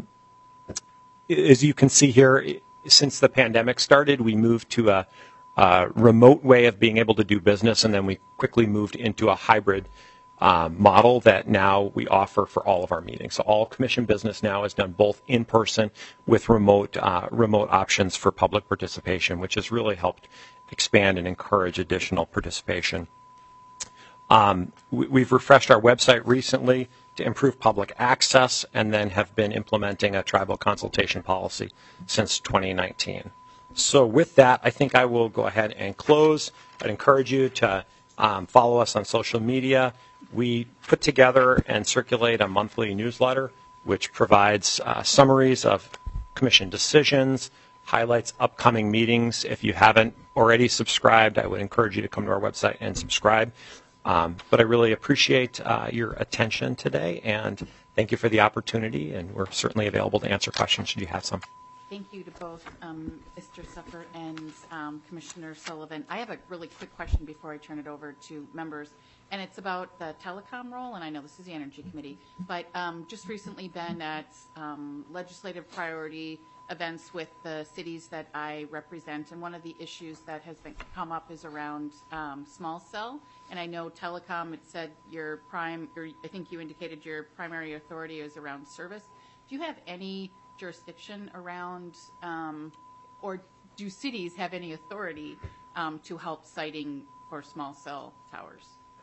you can see here, since the pandemic started, we moved to a remote way of being able to do business, and then we quickly moved into a hybrid model that now we offer for all of our meetings. So all Commission business now is done both in person with remote options for public participation, which has really helped expand and encourage additional participation. We've refreshed our website recently to improve public access, and then have been implementing a tribal consultation policy since 2019. So with that, I think I will go ahead and close. I'd encourage you to follow us on social media. We put together and circulate a monthly newsletter which provides summaries of Commission decisions, highlights upcoming meetings. If you haven't already subscribed, I would encourage you to come to our website and subscribe. But I really appreciate your attention today, and thank you for the opportunity, and we're certainly available to answer questions should you have some. Thank you to both Mr. Suffer and Commissioner Sullivan. I have a really quick question before I turn it over to members, and it's about the telecom role, and I know this is the Energy Committee, but just recently been at legislative priority events with the cities that I represent, and one of the issues that has come up is around small cell, and I know telecom, it said your prime, or I think you indicated your primary authority is around service. Do you have any jurisdiction around, or do cities have any authority to help siting for small cell towers?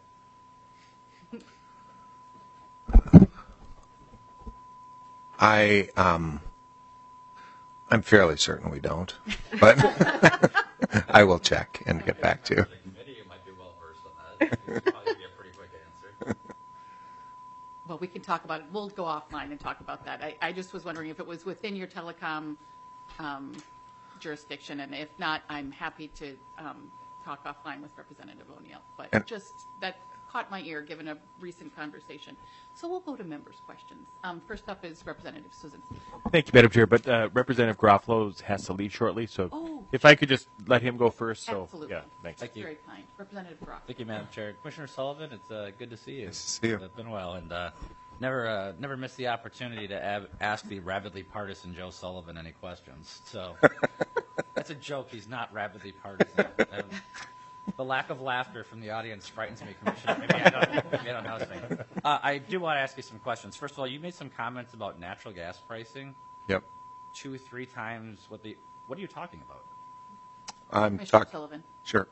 I'm fairly certain we don't, but I will check and get back to you. The committee might be well versed on that. It'll probably be a pretty quick answer. Well, we can talk about it. We'll go offline and talk about that. I just was wondering if it was within your telecom jurisdiction, and if not, I'm happy to talk offline with Representative O'Neill, but And- just that caught my ear given a recent conversation. So we'll go to members' questions. First up is Representative Susan. Thank you, Madam Chair. But Representative Garofalo has to leave shortly, so Oh. if I could just let him go first. So, Absolutely. yeah, thanks. Thank you. Very kind. Representative Brock. Thank you, Madam Chair. Commissioner Sullivan, it's good to see you. Nice to see you. It's been a while, and never missed the opportunity to ask the rabidly partisan Joe Sullivan any questions. So that's a joke. He's not rabidly partisan. The lack of laughter from the audience frightens me, Commissioner. Maybe I don't know anything. I do want to ask you some questions. First of all, you made some comments about natural gas pricing. Yep. 2-3 times what are you talking about? I'm Commissioner talking. Sullivan. Sure.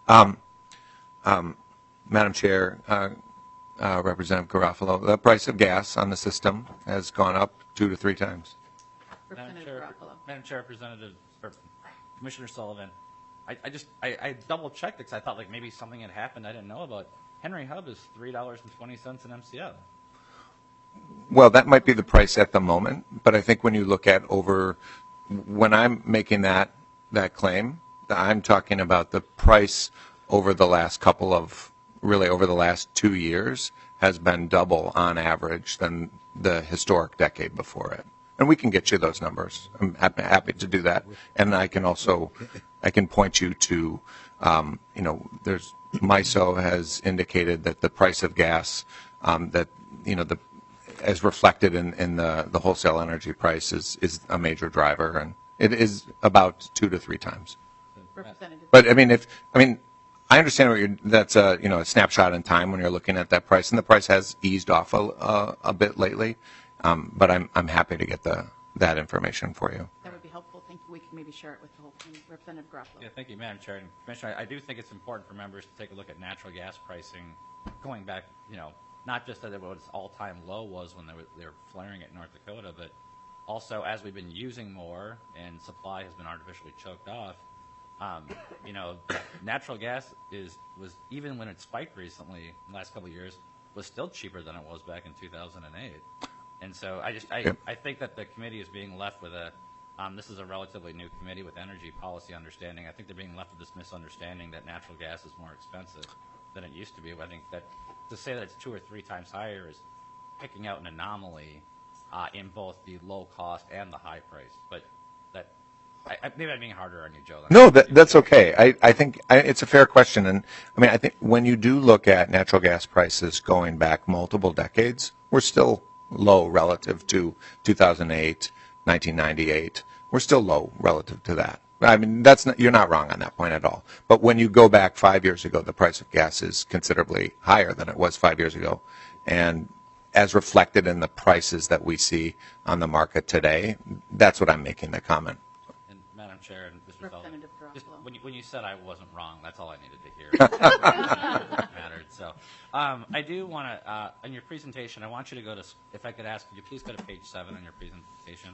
Madam Chair, Representative Garofalo, the price of gas on the system has gone up 2 to 3 times. Representative Garofalo. Madam Chair, Representative or Commissioner Sullivan, I double checked because I thought like maybe something had happened I didn't know about. Henry Hub is $3.20 an MCF. Well, that might be the price at the moment, but I think when you look at when I'm making that claim, I'm talking about the price over the last over the last 2 years has been double on average than the historic decade before it. And we can get you those numbers. I'm happy to do that. And I can point you to, there's MISO has indicated that the price of gas, as reflected in the wholesale energy price is a major driver, and it is about 2 to 3 times. Representative. But I understand that's a snapshot in time when you're looking at that price, and the price has eased off a bit lately. But I'm happy to get that information for you. That would be helpful. Thank you. We can maybe share it with the whole team. Representative Garofalo. Yeah, thank you, Madam Chair. And Commissioner, I do think it's important for members to take a look at natural gas pricing going back, not just at what its all-time low was when they were flaring it in North Dakota, but also as we've been using more and supply has been artificially choked off, natural gas was even when it spiked recently in the last couple of years, was still cheaper than it was back in 2008. And so I think that the committee is being left with this is a relatively new committee with energy policy understanding. I think they're being left with this misunderstanding that natural gas is more expensive than it used to be. I think that to say that it's 2 or 3 times higher is picking out an anomaly in both the low cost and the high price. But maybe I'm being harder on you, Joe. No, that's okay. I think it's a fair question. And I think when you do look at natural gas prices going back multiple decades, we're still low relative to 2008, 1998. We're still low relative to that. You're not wrong on that point at all. But when you go back 5 years ago, the price of gas is considerably higher than it was 5 years ago. And as reflected in the prices that we see on the market today, that's what I'm making the comment. And Madam Chair and Mr. Sullivan, Representative just Garofalo. when you said I wasn't wrong, that's all I needed to hear. It mattered. So I do want to, in your presentation, I want you to go to, if I could ask, could you please go to page 7 in your presentation?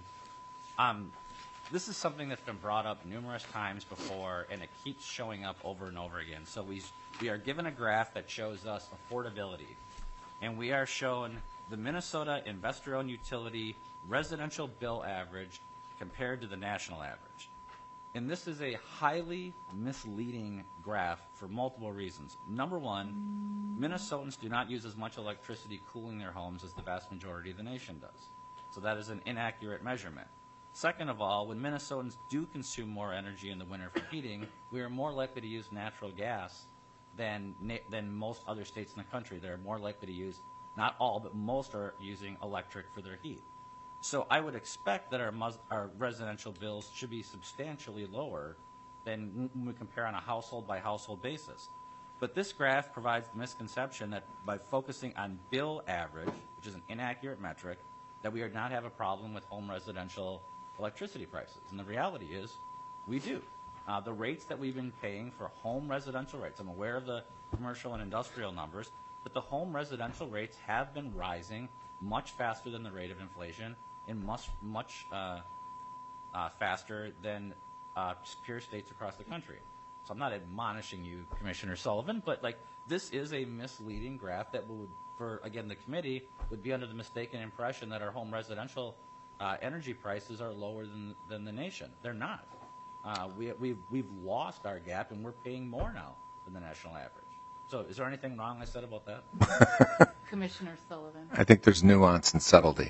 This is something that's been brought up numerous times before, and it keeps showing up over and over again. So we are given a graph that shows us affordability, and we are shown the Minnesota investor-owned utility residential bill average compared to the national average. And this is a highly misleading graph for multiple reasons. Number one, Minnesotans do not use as much electricity cooling their homes as the vast majority of the nation does. So that is an inaccurate measurement. Second of all, when Minnesotans do consume more energy in the winter for heating, we are more likely to use natural gas than most other states in the country. They're more likely to use, not all, but most are using electric for their heat. So I would expect that our residential bills should be substantially lower than when we compare on a household-by-household basis. But this graph provides the misconception that by focusing on bill average, which is an inaccurate metric, that we do not have a problem with home residential electricity prices. And the reality is we do. The rates that we've been paying for home residential rates, I'm aware of the commercial and industrial numbers, but the home residential rates have been rising much faster than the rate of inflation and much faster than peer states across the country. So I'm not admonishing you, Commissioner Sullivan, but this is a misleading graph that would, for again the committee, would be under the mistaken impression that our home residential energy prices are lower than the nation. They're not. we've lost our gap, and we're paying more now than the national average. So is there anything wrong I said about that? Commissioner Sullivan. I think there's nuance and subtlety.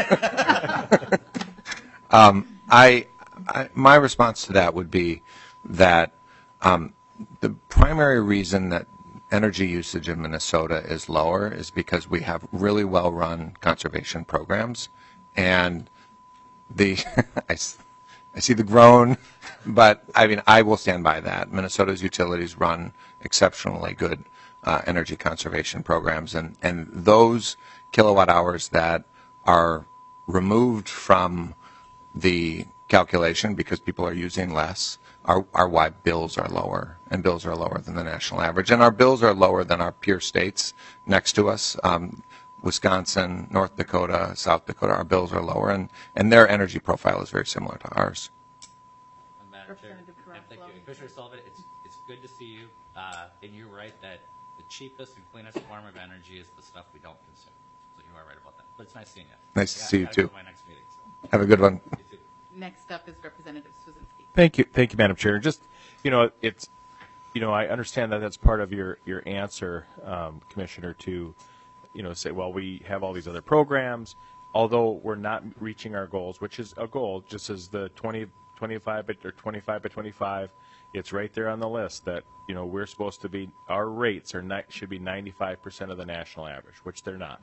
My response to that would be that the primary reason that energy usage in Minnesota is lower is because we have really well-run conservation programs, and I see the groan, but I mean I will stand by that. Minnesota's utilities run exceptionally good energy conservation programs, and those kilowatt hours that are removed from the calculation because people are using less are why bills are lower, and bills are lower than the national average. And our bills are lower than our peer states next to us. Wisconsin, North Dakota, South Dakota, our bills are lower, and their energy profile is very similar to ours. Madam Chair, and thank you. Commissioner Sullivan, it's good to see you, and you're right that the cheapest and cleanest form of energy is the stuff we don't consume. So you are right about that. But it's nice seeing you. Nice to see you, too. Go to my next meeting, so. Have a good one. You too. Next up is Representative Swazinski. Thank you, Madam Chair. Just, I understand that that's part of your answer, Commissioner, to, say, well, we have all these other programs, although we're not reaching our goals, which is a goal, just as the 25 by 25. It's right there on the list that we're supposed to be. Our rates should be 95% of the national average, which they're not.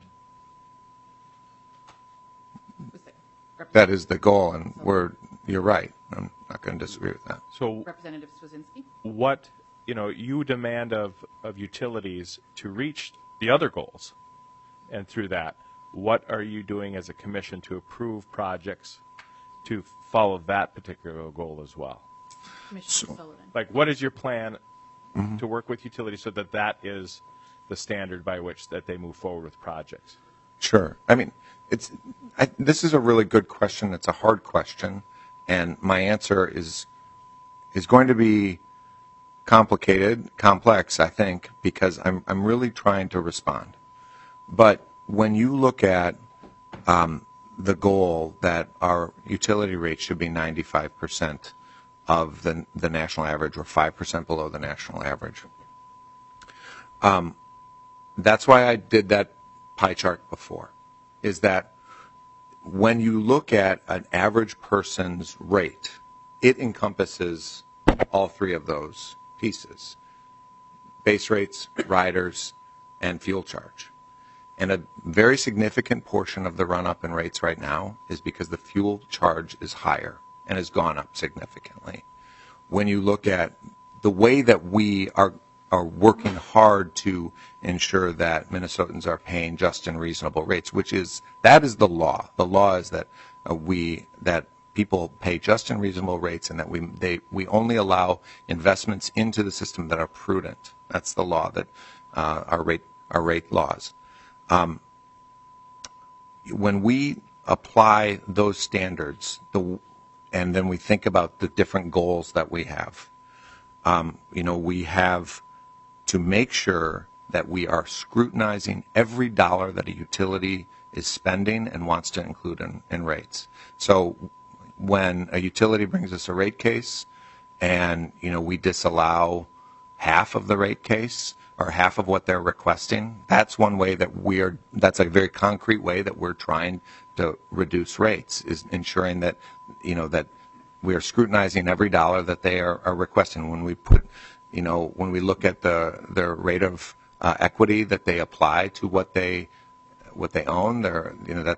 That is the goal, and you're right. I'm not going to disagree with that. So, Representative Swazinski. what you demand of utilities to reach the other goals, and through that, what are you doing as a commission to approve projects to follow that particular goal as well? Commissioner Sullivan. Like, what is your plan to work with utilities so that is the standard by which that they move forward with projects? Sure. I mean, this is a really good question. It's a hard question, and my answer is going to be complex, I think, because I'm really trying to respond. But when you look at the goal that our utility rate should be 95% of the national average, or 5% below the national average, that's why I did that pie chart before, is that when you look at an average person's rate, it encompasses all three of those pieces: base rates, riders, and fuel charge. And a very significant portion of the run-up in rates right now is because the fuel charge is higher and has gone up significantly. When you look at the way that we are working hard to ensure that Minnesotans are paying just and reasonable rates, that is the law. The law is that that people pay just and reasonable rates, and that we only allow investments into the system that are prudent. That's the law, that our rate laws. When we apply those standards, and then we think about the different goals that we have, we have to make sure that we are scrutinizing every dollar that a utility is spending and wants to include in rates. So when a utility brings us a rate case and, we disallow half of the rate case or half of what they're requesting, that's one way that that's a very concrete way that we're trying to reduce rates, is ensuring that, that we are scrutinizing every dollar that they are requesting. When we when we look at their rate of equity that they apply to what they own, their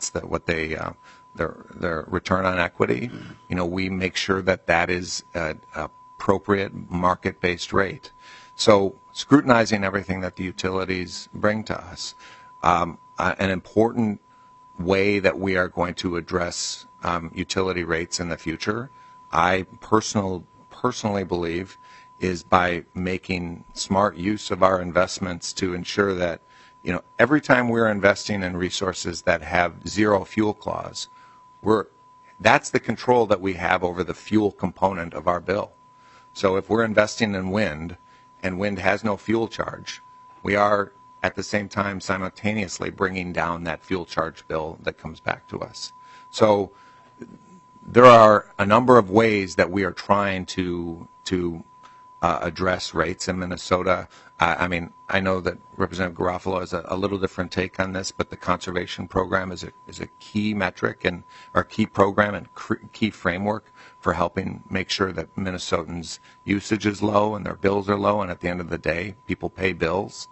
return on equity, we make sure that is an appropriate market-based rate. So scrutinizing everything that the utilities bring to us, an important way that we are going to address utility rates in the future, I personally believe, is by making smart use of our investments to ensure that, every time we're investing in resources that have zero fuel clause, that's the control that we have over the fuel component of our bill. So if we're investing in wind, and wind has no fuel charge, we are at the same time simultaneously bringing down that fuel charge bill that comes back to us. So there are a number of ways that we are trying to address rates in Minnesota. I mean, I know that Representative Garofalo has a little different take on this, but the conservation program is a key metric and or key program and key framework for helping make sure that Minnesotans' usage is low and their bills are low, and at the end of the day, people pay bills.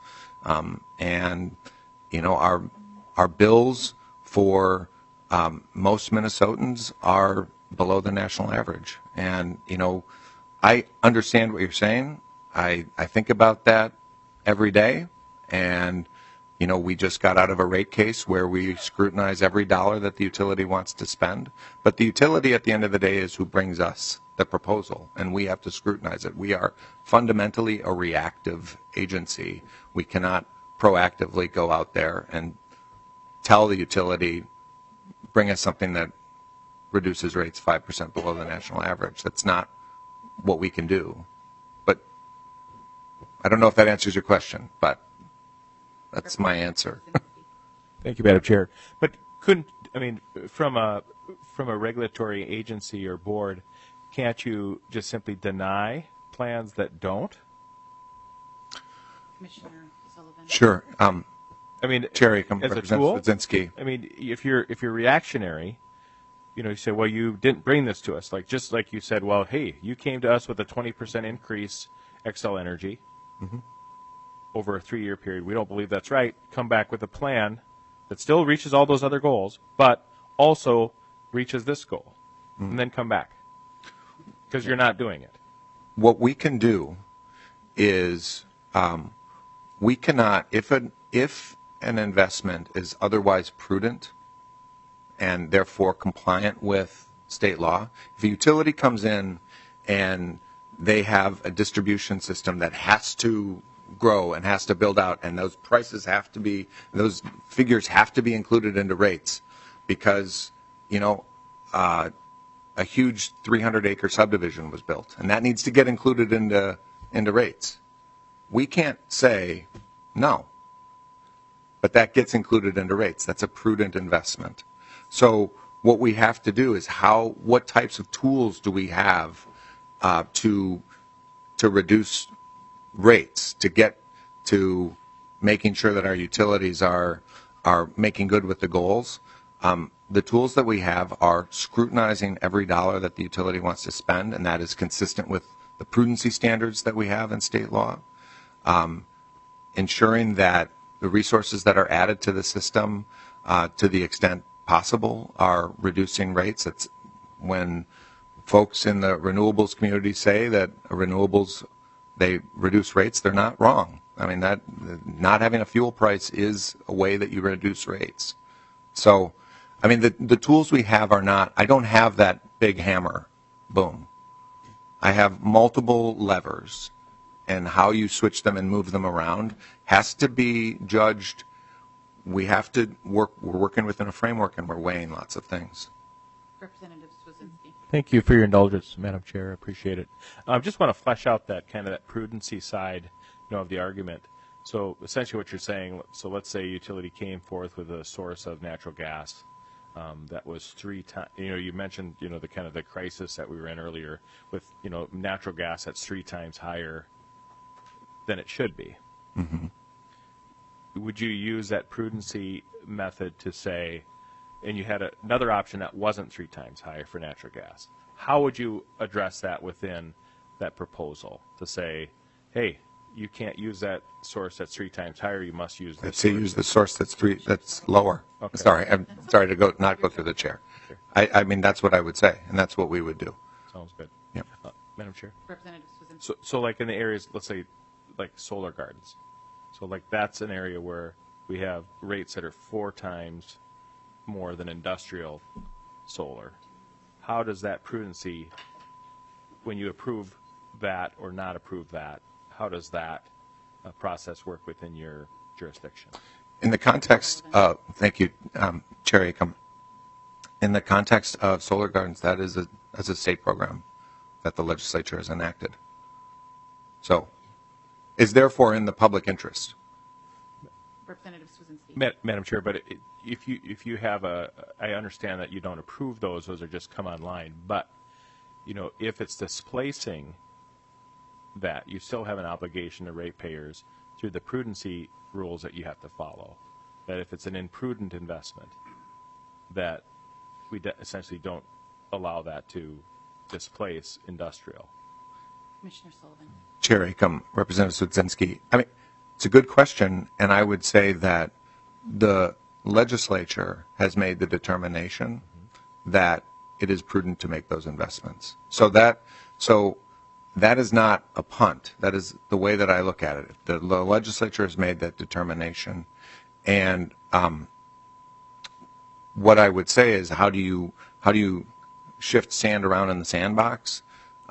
And you know, our bills for most Minnesotans are below the national average. And you know, I understand what you're saying. I think about that every day, and you know, we just got out of a rate case where we scrutinize every dollar that the utility wants to spend, but the utility at the end of the day is who brings us the proposal, and we have to scrutinize it. We are fundamentally a reactive agency. We cannot proactively go out there and tell the utility, bring us something that reduces rates 5% below the national average. That's not what we can do. But I don't know if that answers your question, but that's my answer. Thank you, Madam Chair. But from a regulatory agency or board, can't you just simply deny plans that don't? Commissioner Sullivan. Sure. Chair, as a Representative tool, Budzinski. I mean, if you're reactionary, you know, you say, well, you didn't bring this to us. Just like you said, well, hey, you came to us with a 20% increase, Xcel Energy, over a 3-year period. We don't believe that's right. Come back with a plan that still reaches all those other goals, but also reaches this goal, and then come back, because you're not doing it. What we can do is we cannot, if an investment is otherwise prudent and therefore compliant with state law, if a utility comes in and they have a distribution system that has to grow and has to build out, and those prices have to be, those figures have to be included into rates because, you know, a huge 300-acre subdivision was built, and that needs to get included into rates. We can't say no, but that gets included into rates. That's a prudent investment. So what we have to do is what types of tools do we have to reduce rates, to get to making sure that our utilities are making good with the goals. The tools that we have are scrutinizing every dollar that the utility wants to spend, and that is consistent with the prudency standards that we have in state law. Ensuring that the resources that are added to the system, to the extent possible, are reducing rates. It's when folks in the renewables community say that renewables, they reduce rates, they're not wrong. I mean, that not having a fuel price is a way that you reduce rates. So, I mean, the tools we have are not, I don't have that big hammer, boom. I have multiple levers, and how you switch them and move them around has to be judged. We have to we're working within a framework, and we're weighing lots of things. Representative Swazinski. Thank you for your indulgence, Madam Chair. I appreciate it. I just want to flesh out that kind of that prudency side, of the argument. So essentially what you're saying, so let's say a utility came forth with a source of natural gas that was 3 times, you mentioned, the kind of the crisis that we were in earlier with, natural gas that's 3 times higher than it should be. Mm-hmm. Would you use that prudency method to say, and you had another option that wasn't 3 times higher for natural gas? How would you address that within that proposal to say, hey, you can't use that source that's 3 times higher, you must use this? To use the source that's lower. Okay. Sorry, I'm sorry to not go through the chair. Sure. I mean, that's what I would say, and that's what we would do. Sounds good. Yep. Madam Chair? Representative Swazinski. So like in the areas, let's say, like solar gardens. So like that's an area where we have rates that are 4 times more than industrial solar. How does that prudency, when you approve that or not approve that, how does that process work within your jurisdiction? In the context of, thank you, Chair Acom. In the context of solar gardens, that is a state program that the legislature has enacted. So, is therefore in the public interest. Representative Swazinski. Madam Chair, but if you have I understand that you don't approve those are just come online, but, if it's displacing that, you still have an obligation to ratepayers through the prudency rules that you have to follow, that if it's an imprudent investment, that we essentially don't allow that to displace industrial. Commissioner Sullivan. Chair Acom, Representative Sudzinski. I mean, it's a good question, and I would say that the legislature has made the determination that it is prudent to make those investments. So that is not a punt. That is the way that I look at it. The legislature has made that determination, and what I would say is, how do you shift sand around in the sandbox?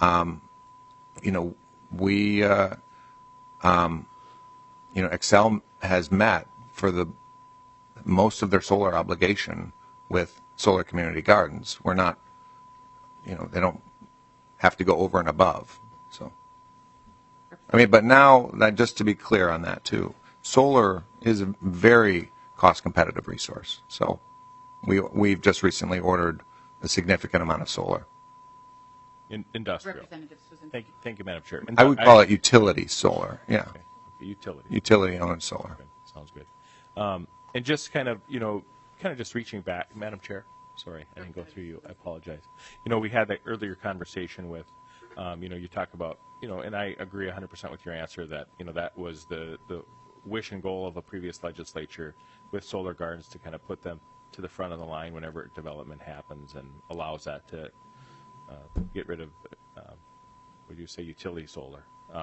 Excel has met for the most of their solar obligation with Solar Community Gardens. We're not, they don't have to go over and above. So, but now, just to be clear on that too, solar is a very cost competitive resource. So we've just recently ordered a significant amount of solar. Industrial. Representative Swazinski. Thank you, Madam Chair. I would call it utility solar. Yeah. Okay. Utility. Utility-owned solar. Okay. Sounds good. And just kind of just reaching back, Madam Chair. Sorry, I didn't go through you. I apologize. We had that earlier conversation with, you talk about, and I agree 100% with your answer that, that was the wish and goal of a previous legislature with solar gardens to kind of put them to the front of the line whenever development happens and allows that to get rid of, would you say, utility solar.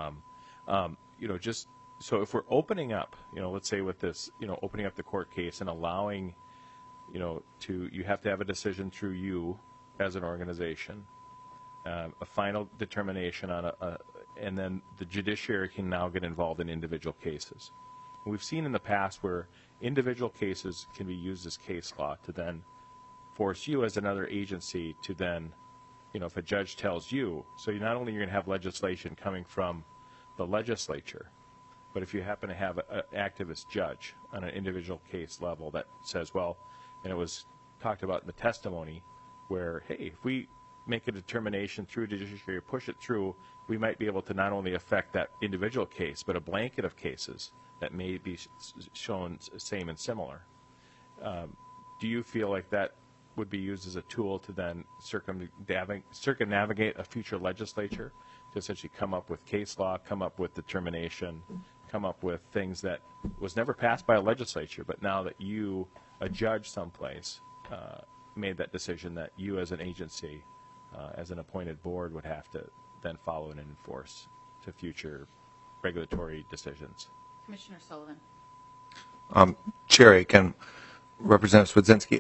Just so if we're opening up, let's say with this, opening up the court case and allowing, you have to have a decision through you as an organization, a final determination on and then the judiciary can now get involved in individual cases. And we've seen in the past where individual cases can be used as case law to then force you as another agency to then, if a judge tells you, so you're not only you're going to have legislation coming from the legislature, but if you happen to have an activist judge on an individual case level that says, well, and it was talked about in the testimony where, hey, if we make a determination through judiciary, push it through, we might be able to not only affect that individual case, but a blanket of cases that may be shown same and similar. Do you feel like that would be used as a tool to then circumnavigate a future legislature to essentially come up with case law, come up with determination, come up with things that was never passed by a legislature, but now that you, a judge someplace, made that decision that you as an agency, as an appointed board, would have to then follow and enforce to future regulatory decisions? Commissioner Sullivan. Chair Aiken, Representative Swadzinski,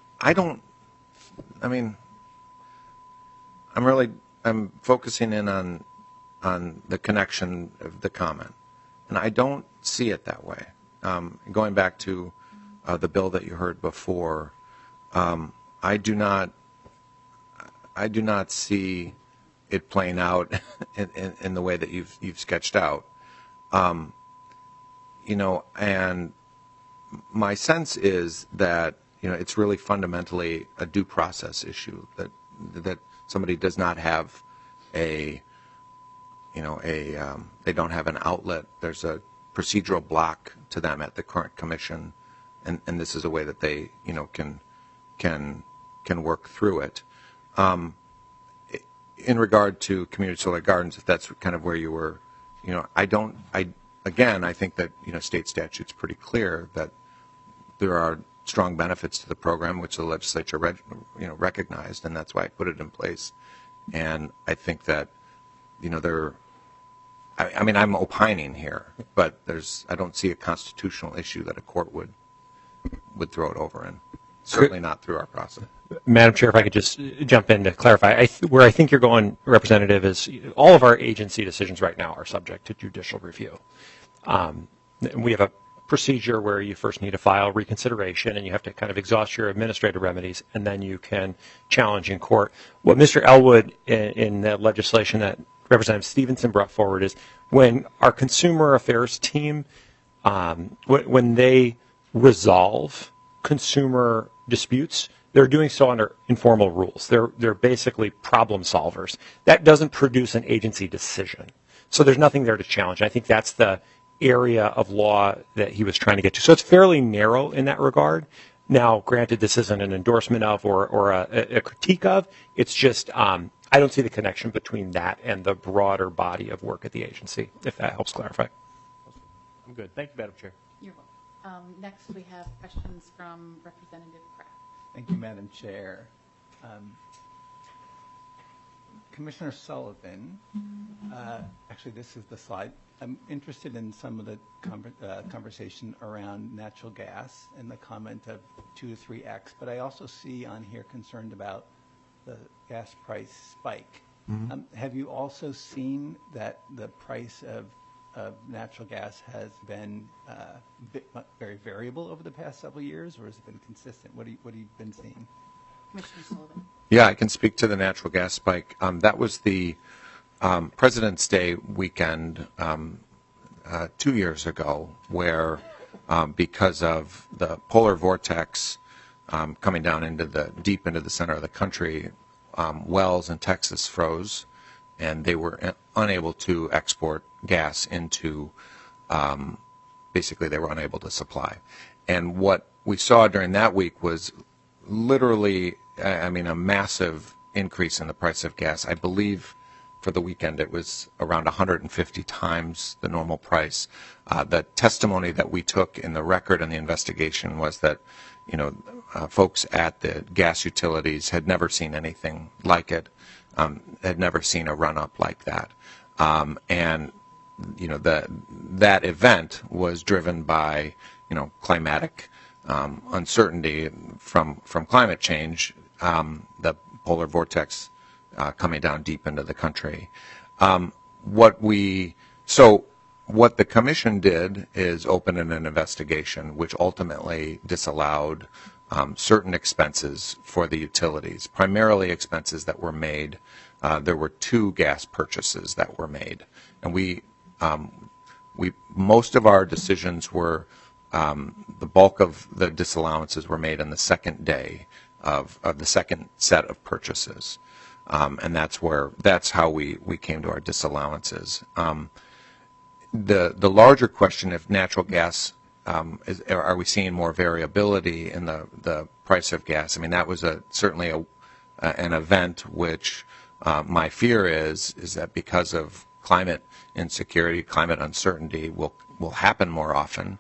I'm focusing in on the connection of the comment, and I don't see it that way. Going back to the bill that you heard before, I do not see it playing out in the way that you've sketched out. And my sense is that it's really fundamentally a due process issue, that somebody does not have they don't have an outlet. There's a procedural block to them at the current commission, and this is a way that they can work through it. In regard to community solar gardens, if that's kind of where you were, I think that state statute's pretty clear that there are strong benefits to the program, which the legislature recognized, and that's why I put it in place. And I think that I'm opining here, but I don't see a constitutional issue that a court would throw it over in. Certainly not through our process. Madam Chair, if I could just jump in to clarify, where I think you're going, Representative, is all of our agency decisions right now are subject to judicial review. We have a procedure where you first need to file reconsideration, and you have to kind of exhaust your administrative remedies, and then you can challenge in court. What Mr. Elwood in the legislation that Representative Stevenson brought forward is when our consumer affairs team when they resolve consumer disputes, they're doing so under informal rules. They're basically problem solvers. That doesn't produce an agency decision. So there's nothing there to challenge. I think that's the area of law that he was trying to get to. So it's fairly narrow in that regard. Now, granted, this isn't an endorsement of or a critique of. It's just I don't see the connection between that and the broader body of work at the agency, if that helps clarify. I'm good. Thank you, Madam Chair. You're welcome. Next, we have questions from Representative Kraft. Thank you, Madam Chair. Commissioner Sullivan, actually this is the slide. I'm interested in some of the conversation around natural gas and the comment of 2 to 3x, but I also see on here concerned about the gas price spike. Have you also seen that the price of natural gas has been very variable over the past several years, or has it been consistent? What have you been seeing? Commissioner Sullivan. Yeah, I can speak to the natural gas spike. That was the President's Day weekend 2 years ago, where because of the polar vortex coming down deep into the center of the country, wells in Texas froze, and they were unable to export gas into, basically they were unable to supply. And what we saw during that week was literally, a massive increase in the price of gas. I believe for the weekend it was around 150 times the normal price. The testimony that we took in the record and the investigation was that, folks at the gas utilities had never seen anything like it, had never seen a run-up like that. And that event was driven by, climatic uncertainty from climate change, the polar vortex coming down deep into the country. What the commission did is open an investigation, which ultimately disallowed certain expenses for the utilities, primarily expenses that were made. There were 2 gas purchases that were made, and most of our decisions were, the bulk of the disallowances were made on the second day of the second set of purchases. And that's how we came to our disallowances. The larger question, if natural gas, are we seeing more variability in the price of gas? That was certainly an event which my fear is that because of climate insecurity, climate uncertainty will happen more often.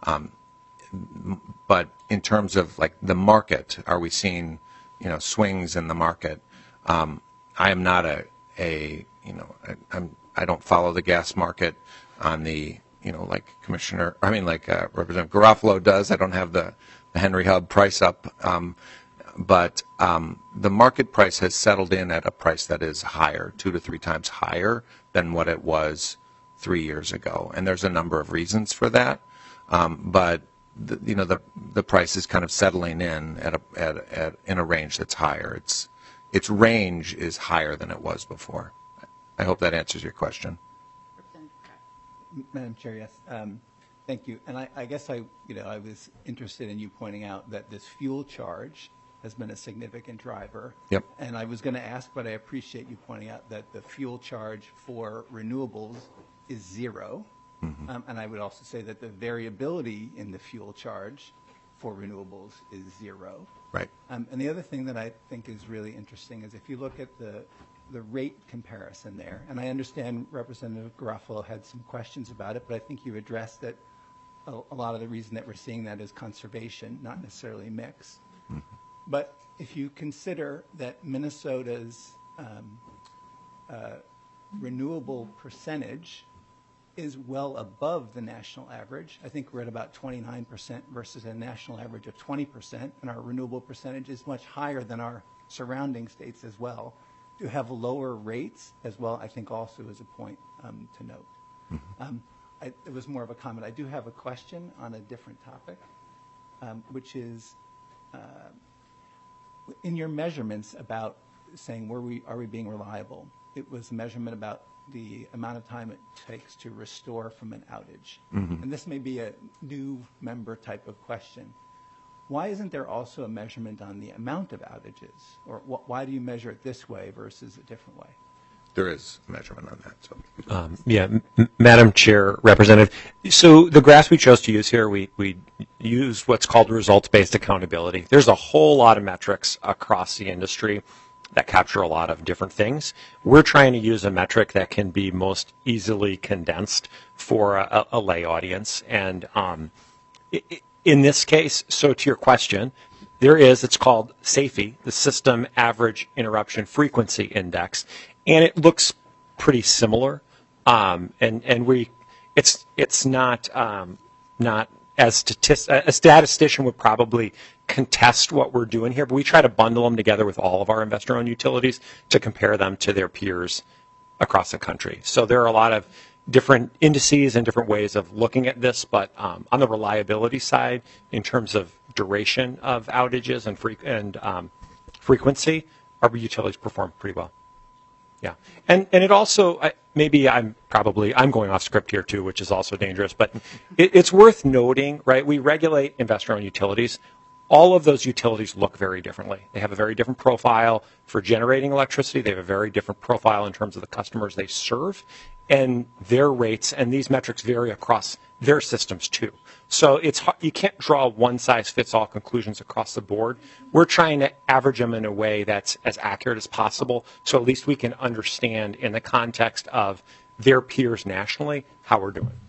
But in terms of like the market, are we seeing, swings in the market? I am not I don't follow the gas market on the, like Representative Garofalo does. I don't have the Henry Hub price up. But the market price has settled in at a price that is higher, 2 to 3 times higher than what it was 3 years ago. And there's a number of reasons for that. But the price is kind of settling in in a range that's higher. Its range is higher than it was before. I hope that answers your question. Madam Chair, yes. Thank you. And I guess I was interested in you pointing out that this fuel charge has been a significant driver. Yep. And I was going to ask, but I appreciate you pointing out that the fuel charge for renewables is 0. Mm-hmm. And I would also say that the variability in the fuel charge for renewables is 0. Right. And the other thing that I think is really interesting is if you look at the rate comparison there, and I understand Representative Garofalo had some questions about it, but I think you addressed that a lot of the reason that we're seeing that is conservation, not necessarily mix. Mm-hmm. But if you consider that Minnesota's renewable percentage is well above the national average. I think we're at about 29% versus a national average of 20%, and our renewable percentage is much higher than our surrounding states as well. To have lower rates as well, I think also is a point to note. Mm-hmm. It was more of a comment. I do have a question on a different topic, which is in your measurements about saying, are we being reliable? It was a measurement about the amount of time it takes to restore from an outage. And this may be a new member type of question. Why isn't there also a measurement on the amount of outages? Or why do you measure it this way versus a different way? There is a measurement on that. So. Madam Chair, Representative. So the graphs we chose to use here, we used what's called results-based accountability. There's a whole lot of metrics across the industry that capture a lot of different things. We're trying to use a metric that can be most easily condensed for a lay audience. And in this case, so to your question, it's called SAIFI, the System Average Interruption Frequency Index, and it looks pretty similar. It's not as a statistician would probably contest what we're doing here, but we try to bundle them together with all of our investor-owned utilities to compare them to their peers across the country. So there are a lot of different indices and different ways of looking at this, but on the reliability side, in terms of duration of outages and frequency, our utilities perform pretty well. Yeah, and it also, maybe I'm going off script here too, which is also dangerous, but it's worth noting, right, we regulate investor-owned utilities. All of those utilities look very differently. They have a very different profile for generating electricity. They have a very different profile in terms of the customers they serve, and their rates, and these metrics vary across their systems too. So you can't draw one-size-fits-all conclusions across the board. We're trying to average them in a way that's as accurate as possible, so at least we can understand in the context of their peers nationally how we're doing.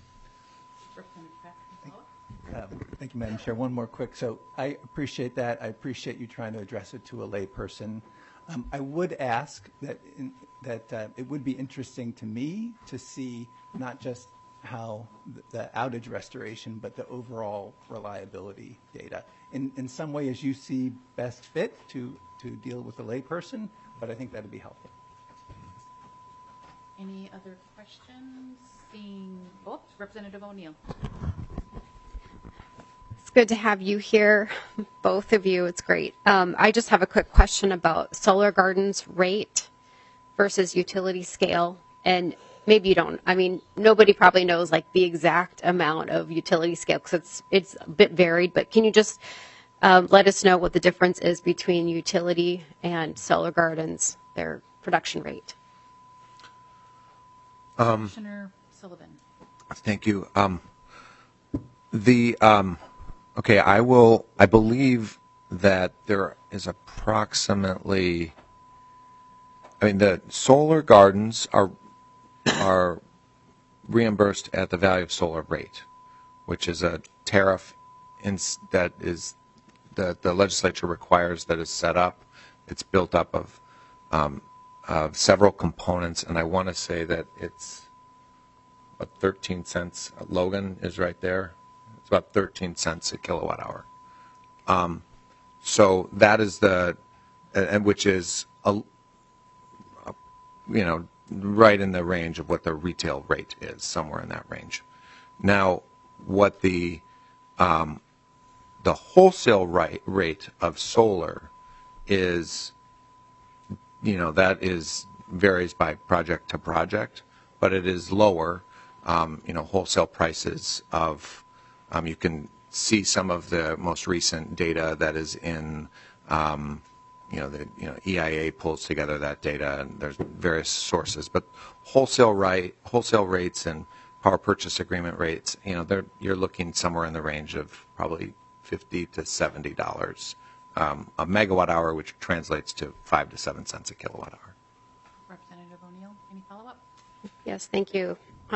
Thank you, Madam Chair. One more quick. So I appreciate that. I appreciate you trying to address it to a layperson. I would ask that it would be interesting to me to see not just how the outage restoration, but the overall reliability data. In some way, as you see best fit to deal with the layperson, but I think that would be helpful. Any other questions? Seeing both. Representative O'Neill. It's good to have you here, both of you. It's great. I just have a quick question about Solar Gardens rate versus utility scale. And maybe you don't. I mean, nobody probably knows like the exact amount of utility scale because it's a bit varied. But can you just let us know what the difference is between utility and Solar Gardens, their production rate? Commissioner Sullivan. Thank you. Okay, I believe that there is approximately, the Solar Gardens are reimbursed at the value of solar rate, which is a tariff that is the legislature requires that is set up. It's built up of several components, and I want to say that it's about 13 cents. Logan is right there. It's about 13 cents a kilowatt hour. So that is which is right in the range of what the retail rate is, somewhere in that range. Now, what the wholesale rate of solar is, that varies by project to project, but it is lower. Wholesale prices of you can see some of the most recent data that is in, EIA pulls together that data, and there's various sources. But wholesale rates and power purchase agreement rates, you're looking somewhere in the range of probably $50 to $70 a megawatt hour, which translates to 5 to 7 cents a kilowatt hour. Representative O'Neill, any follow-up? Yes, thank you.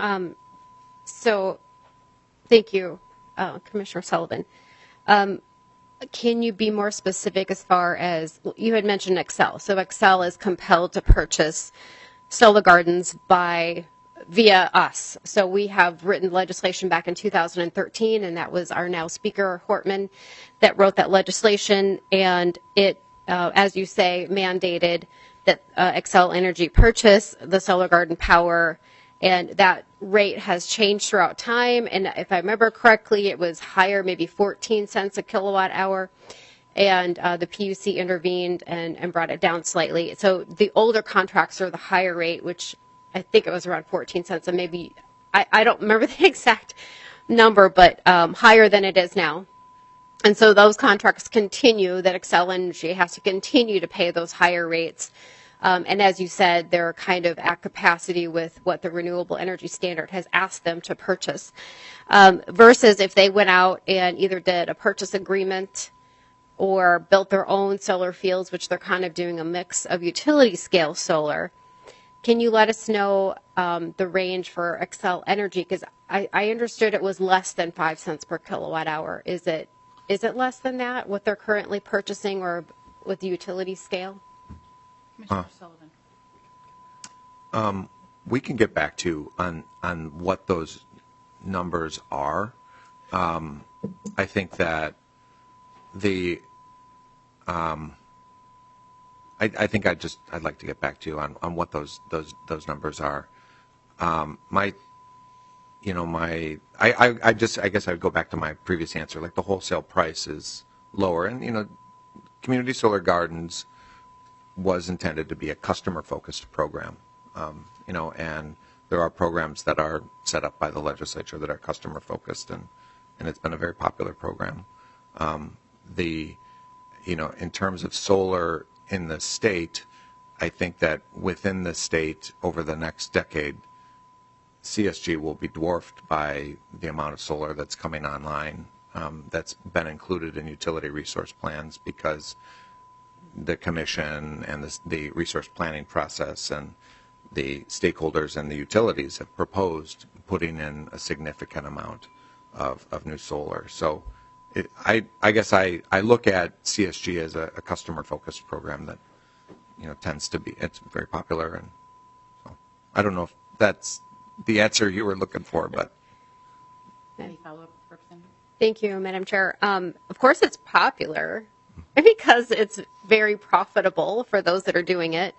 Thank you, Commissioner Sullivan. Can you be more specific as far as, you had mentioned Xcel. So Xcel is compelled to purchase Solar Gardens via us. So we have written legislation back in 2013, and that was our now Speaker Hortman that wrote that legislation. And it, as you say, mandated that Xcel Energy purchase the Solar Garden power, and that rate has changed throughout time. And if I remember correctly, it was higher, maybe 14 cents a kilowatt hour. and the PUC intervened and brought it down slightly. So the older contracts are the higher rate, which I think it was around 14 cents, and maybe, I don't remember the exact number, but higher than it is now. And so those contracts continue, that Xcel Energy has to continue to pay those higher rates. And as you said, they're kind of at capacity with what the Renewable Energy Standard has asked them to purchase. Versus if they went out and either did a purchase agreement or built their own solar fields, which they're kind of doing a mix of utility scale solar. Can you let us know the range for Xcel Energy? Because I understood it was less than 5 cents per kilowatt hour. Is it less than that, what they're currently purchasing, or with the utility scale? Commissioner Sullivan. We can get back to you on what those numbers are. I think that I think I'd like to get back to you on what those numbers are. I guess I would go back to my previous answer. Like, the wholesale price is lower, and Community Solar Gardens was intended to be a customer-focused program, and there are programs that are set up by the legislature that are customer-focused, and it's been a very popular program. In terms of solar in the state, I think that within the state over the next decade, CSG will be dwarfed by the amount of solar that's coming online that's been included in utility resource plans, because the commission and the resource planning process and the stakeholders and the utilities have proposed putting in a significant amount of new solar. So I guess I look at CSG as a customer-focused program that tends to be, it's very popular, and so I don't know if that's the answer you were looking for, but. Any follow-up, Representative? Thank you, Madam Chair. Of course, it's popular because it's very profitable for those that are doing it.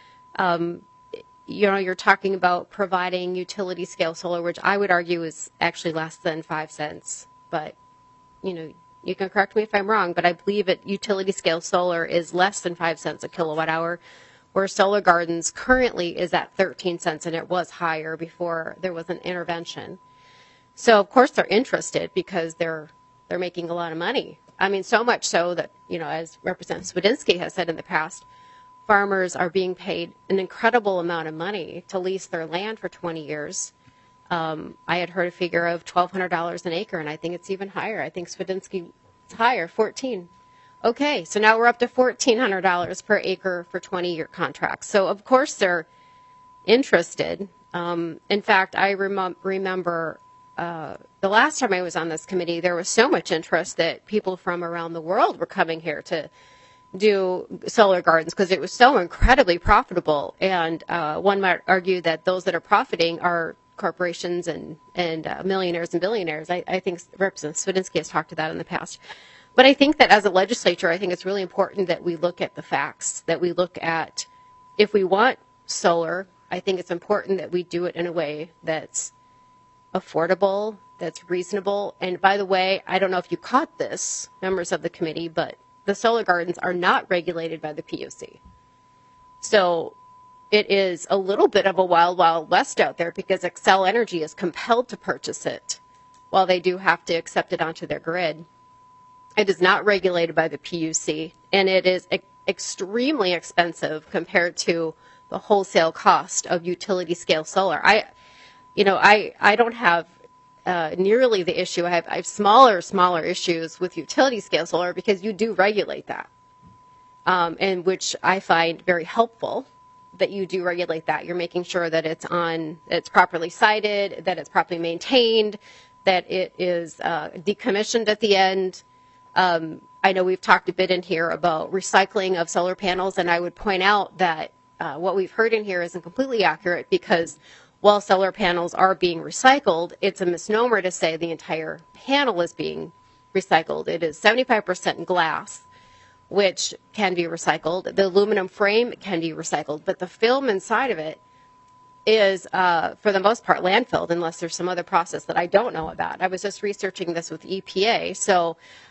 You're talking about providing utility scale solar, which I would argue is actually less than 5 cents. But, you can correct me if I'm wrong, but I believe that utility scale solar is less than 5 cents a kilowatt hour, where Solar Gardens currently is at 13 cents, and it was higher before there was an intervention. So, of course, they're interested because they're making a lot of money. I mean, so much so that, as Representative Swedinsky has said in the past, farmers are being paid an incredible amount of money to lease their land for 20 years. I had heard a figure of $1,200 an acre, and I think it's even higher. I think Swedinsky is higher, 14. Okay, so now we're up to $1,400 per acre for 20-year contracts. So, of course, they're interested. In fact, I remember the last time I was on this committee, there was so much interest that people from around the world were coming here to do solar gardens because it was so incredibly profitable. And one might argue that those that are profiting are corporations and millionaires and billionaires. I think Representative Swedinsky has talked to that in the past. But I think that as a legislature, I think it's really important that we look at the facts, that we look at, if we want solar, I think it's important that we do it in a way that's affordable, that's reasonable. And by the way, I don't know if you caught this, members of the committee, but the solar gardens are not regulated by the PUC. So it is a little bit of a wild, wild west out there because Xcel Energy is compelled to purchase it while they do have to accept it onto their grid. It is not regulated by the PUC, and it is extremely expensive compared to the wholesale cost of utility scale solar. I don't have nearly the issue. I have smaller issues with utility scale solar because you do regulate that, and which I find very helpful that you do regulate that. You're making sure that it's properly sited, that it's properly maintained, that it is decommissioned at the end. I know we've talked a bit in here about recycling of solar panels, and I would point out that what we've heard in here isn't completely accurate because while solar panels are being recycled, it's a misnomer to say the entire panel is being recycled. It is 75% glass, which can be recycled. The aluminum frame can be recycled, but the film inside of it is, for the most part, landfilled unless there's some other process that I don't know about. I was just researching this with EPA, so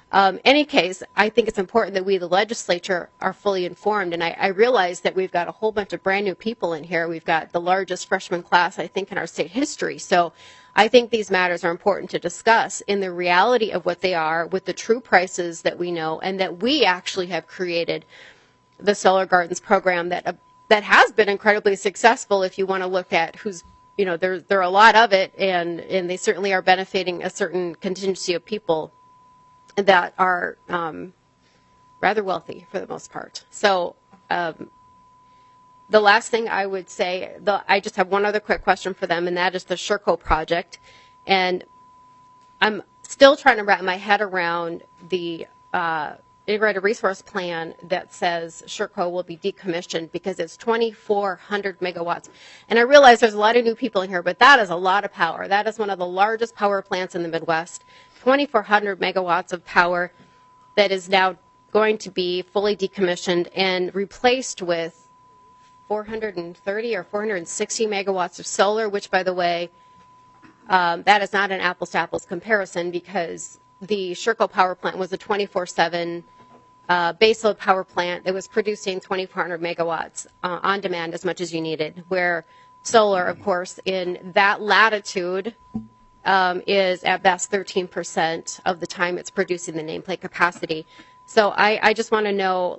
Any case, I think it's important that we, the legislature, are fully informed. And I realize that we've got a whole bunch of brand new people in here. We've got the largest freshman class, I think, in our state history. So I think these matters are important to discuss in the reality of what they are with the true prices that we know, and that we actually have created the Solar Gardens program that has been incredibly successful. If you want to look at who's, there are a lot of it, and they certainly are benefiting a certain contingency of people that are rather wealthy for the most part. So the last thing I would say, I just have one other quick question for them, and that is the Sherco project. And I'm still trying to wrap my head around the integrated resource plan that says Sherco will be decommissioned because it's 2,400 megawatts. And I realize there's a lot of new people in here, but that is a lot of power. That is one of the largest power plants in the Midwest. 2,400 megawatts of power that is now going to be fully decommissioned and replaced with 430 or 460 megawatts of solar, which, by the way, that is not an apples-to-apples comparison because the Sherco power plant was a 24/7 baseload power plant that was producing 2,400 megawatts on demand, as much as you needed, where solar, of course, in that latitude is at best 13% of the time it's producing the nameplate capacity. So I just want to know,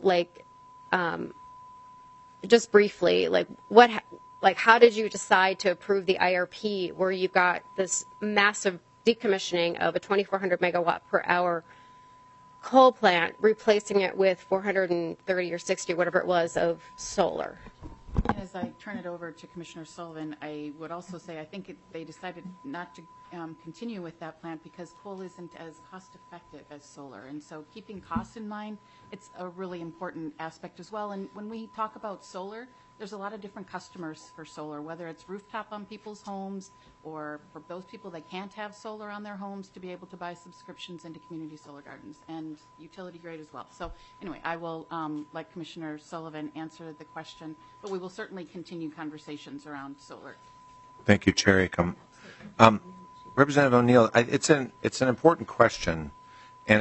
just briefly, how did you decide to approve the IRP where you've got this massive decommissioning of a 2,400 megawatt per hour coal plant, replacing it with 430 or 60, whatever it was, of solar? As I turn it over to Commissioner Sullivan, I would also say I think they decided not to continue with that plant because coal isn't as cost effective as solar. And so keeping costs in mind, it's a really important aspect as well. And when we talk about solar, there's a lot of different customers for solar, whether it's rooftop on people's homes or for those people that can't have solar on their homes to be able to buy subscriptions into community solar gardens and utility grade as well. So anyway, I will let Commissioner Sullivan answer the question, but we will certainly continue conversations around solar. Thank you, Chair Acom. Representative O'Neill, it's an important question, and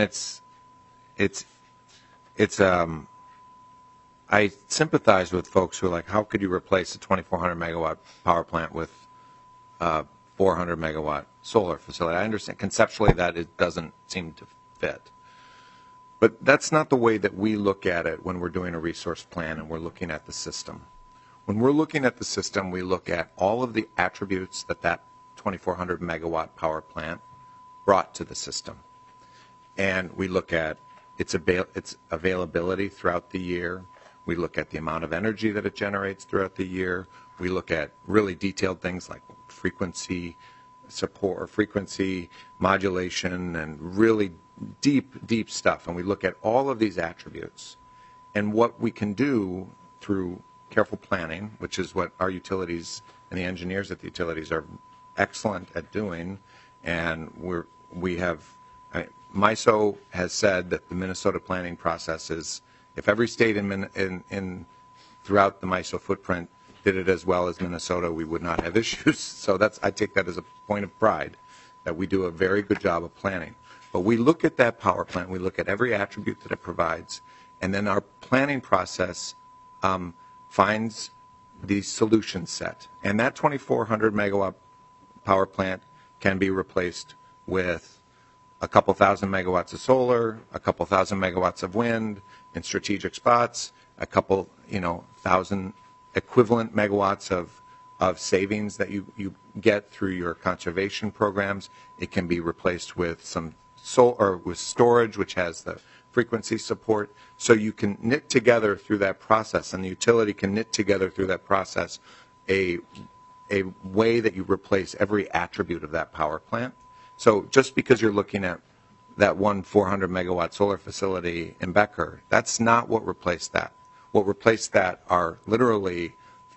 I sympathize with folks who are like, how could you replace a 2,400 megawatt power plant with 400 megawatt solar facility? I understand conceptually that it doesn't seem to fit. But that's not the way that we look at it when we're doing a resource plan and we're looking at the system. When we're looking at the system, we look at all of the attributes that 2,400 megawatt power plant brought to the system. And we look at its availability throughout the year. We look at the amount of energy that it generates throughout the year. We look at really detailed things like frequency support, or frequency modulation, and really deep stuff. And we look at all of these attributes. And what we can do through careful planning, which is what our utilities and the engineers at the utilities are excellent at doing, and MISO has said that the Minnesota planning process is, if every state throughout the MISO footprint did it as well as Minnesota, we would not have issues. So I take that as a point of pride that we do a very good job of planning. But we look at that power plant, we look at every attribute that it provides, and then our planning process finds the solution set. And that 2,400 megawatt power plant can be replaced with a couple thousand megawatts of solar, a couple thousand megawatts of wind in strategic spots, a couple, thousand equivalent megawatts of savings that you get through your conservation programs. It can be replaced with some solar, with storage, which has the frequency support. So you can knit together through that process, and the utility can knit together through that process a way that you replace every attribute of that power plant. So just because you're looking at that one 400 megawatt solar facility in Becker, that's not what replaced that. What replaced that are literally,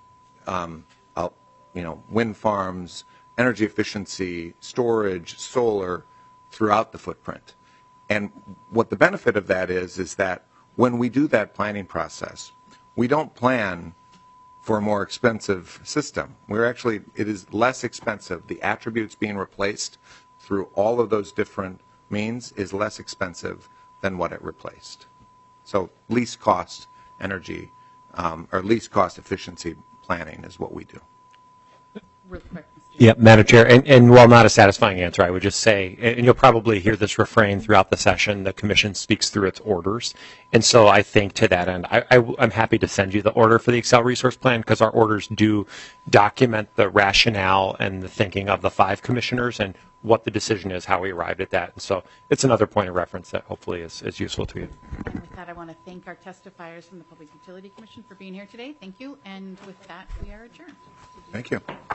wind farms, energy efficiency, storage, solar throughout the footprint. And what the benefit of that is that when we do that planning process, we don't plan for a more expensive system. It is less expensive. The attributes being replaced through all of those different means is less expensive than what it replaced. So least cost energy or least cost efficiency planning is what we do. Real quick. Yeah, Madam Chair, and while not a satisfying answer, I would just say, and you'll probably hear this refrain throughout the session, the Commission speaks through its orders. And so I think to that end, I'm happy to send you the order for the Excel resource plan because our orders do document the rationale and the thinking of the 5 commissioners and what the decision is, how we arrived at that. And so it's another point of reference that hopefully is useful to you. With that, I want to thank our testifiers from the Public Utility Commission for being here today. Thank you. And with that, we are adjourned. Thank you.